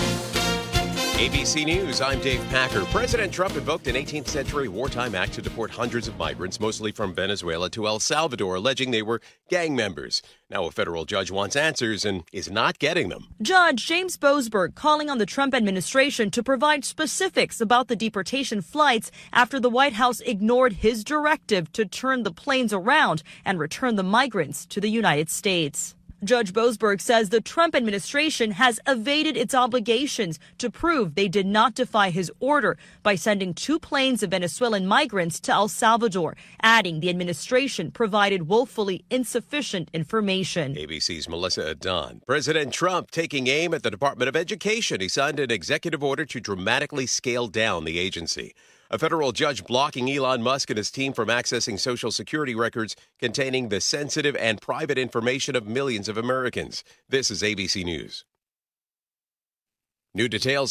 A B C News, I'm Dave Packer. President Trump invoked an eighteenth century wartime act to deport hundreds of migrants, mostly from Venezuela, to El Salvador, alleging they were gang members. Now a federal judge wants answers and is not getting them. Judge James Boasberg calling on the Trump administration to provide specifics about the deportation flights after the White House ignored his directive to turn the planes around and return the migrants to the United States. Judge Boasberg says the Trump administration has evaded its obligations to prove they did not defy his order by sending two planes of Venezuelan migrants to El Salvador, adding the administration provided woefully insufficient information. A B C's Melissa Adon. President Trump taking aim at the Department of Education. He signed an executive order to dramatically scale down the agency. A federal judge blocking Elon Musk and his team from accessing Social Security records containing the sensitive and private information of millions of Americans. This is A B C News. New details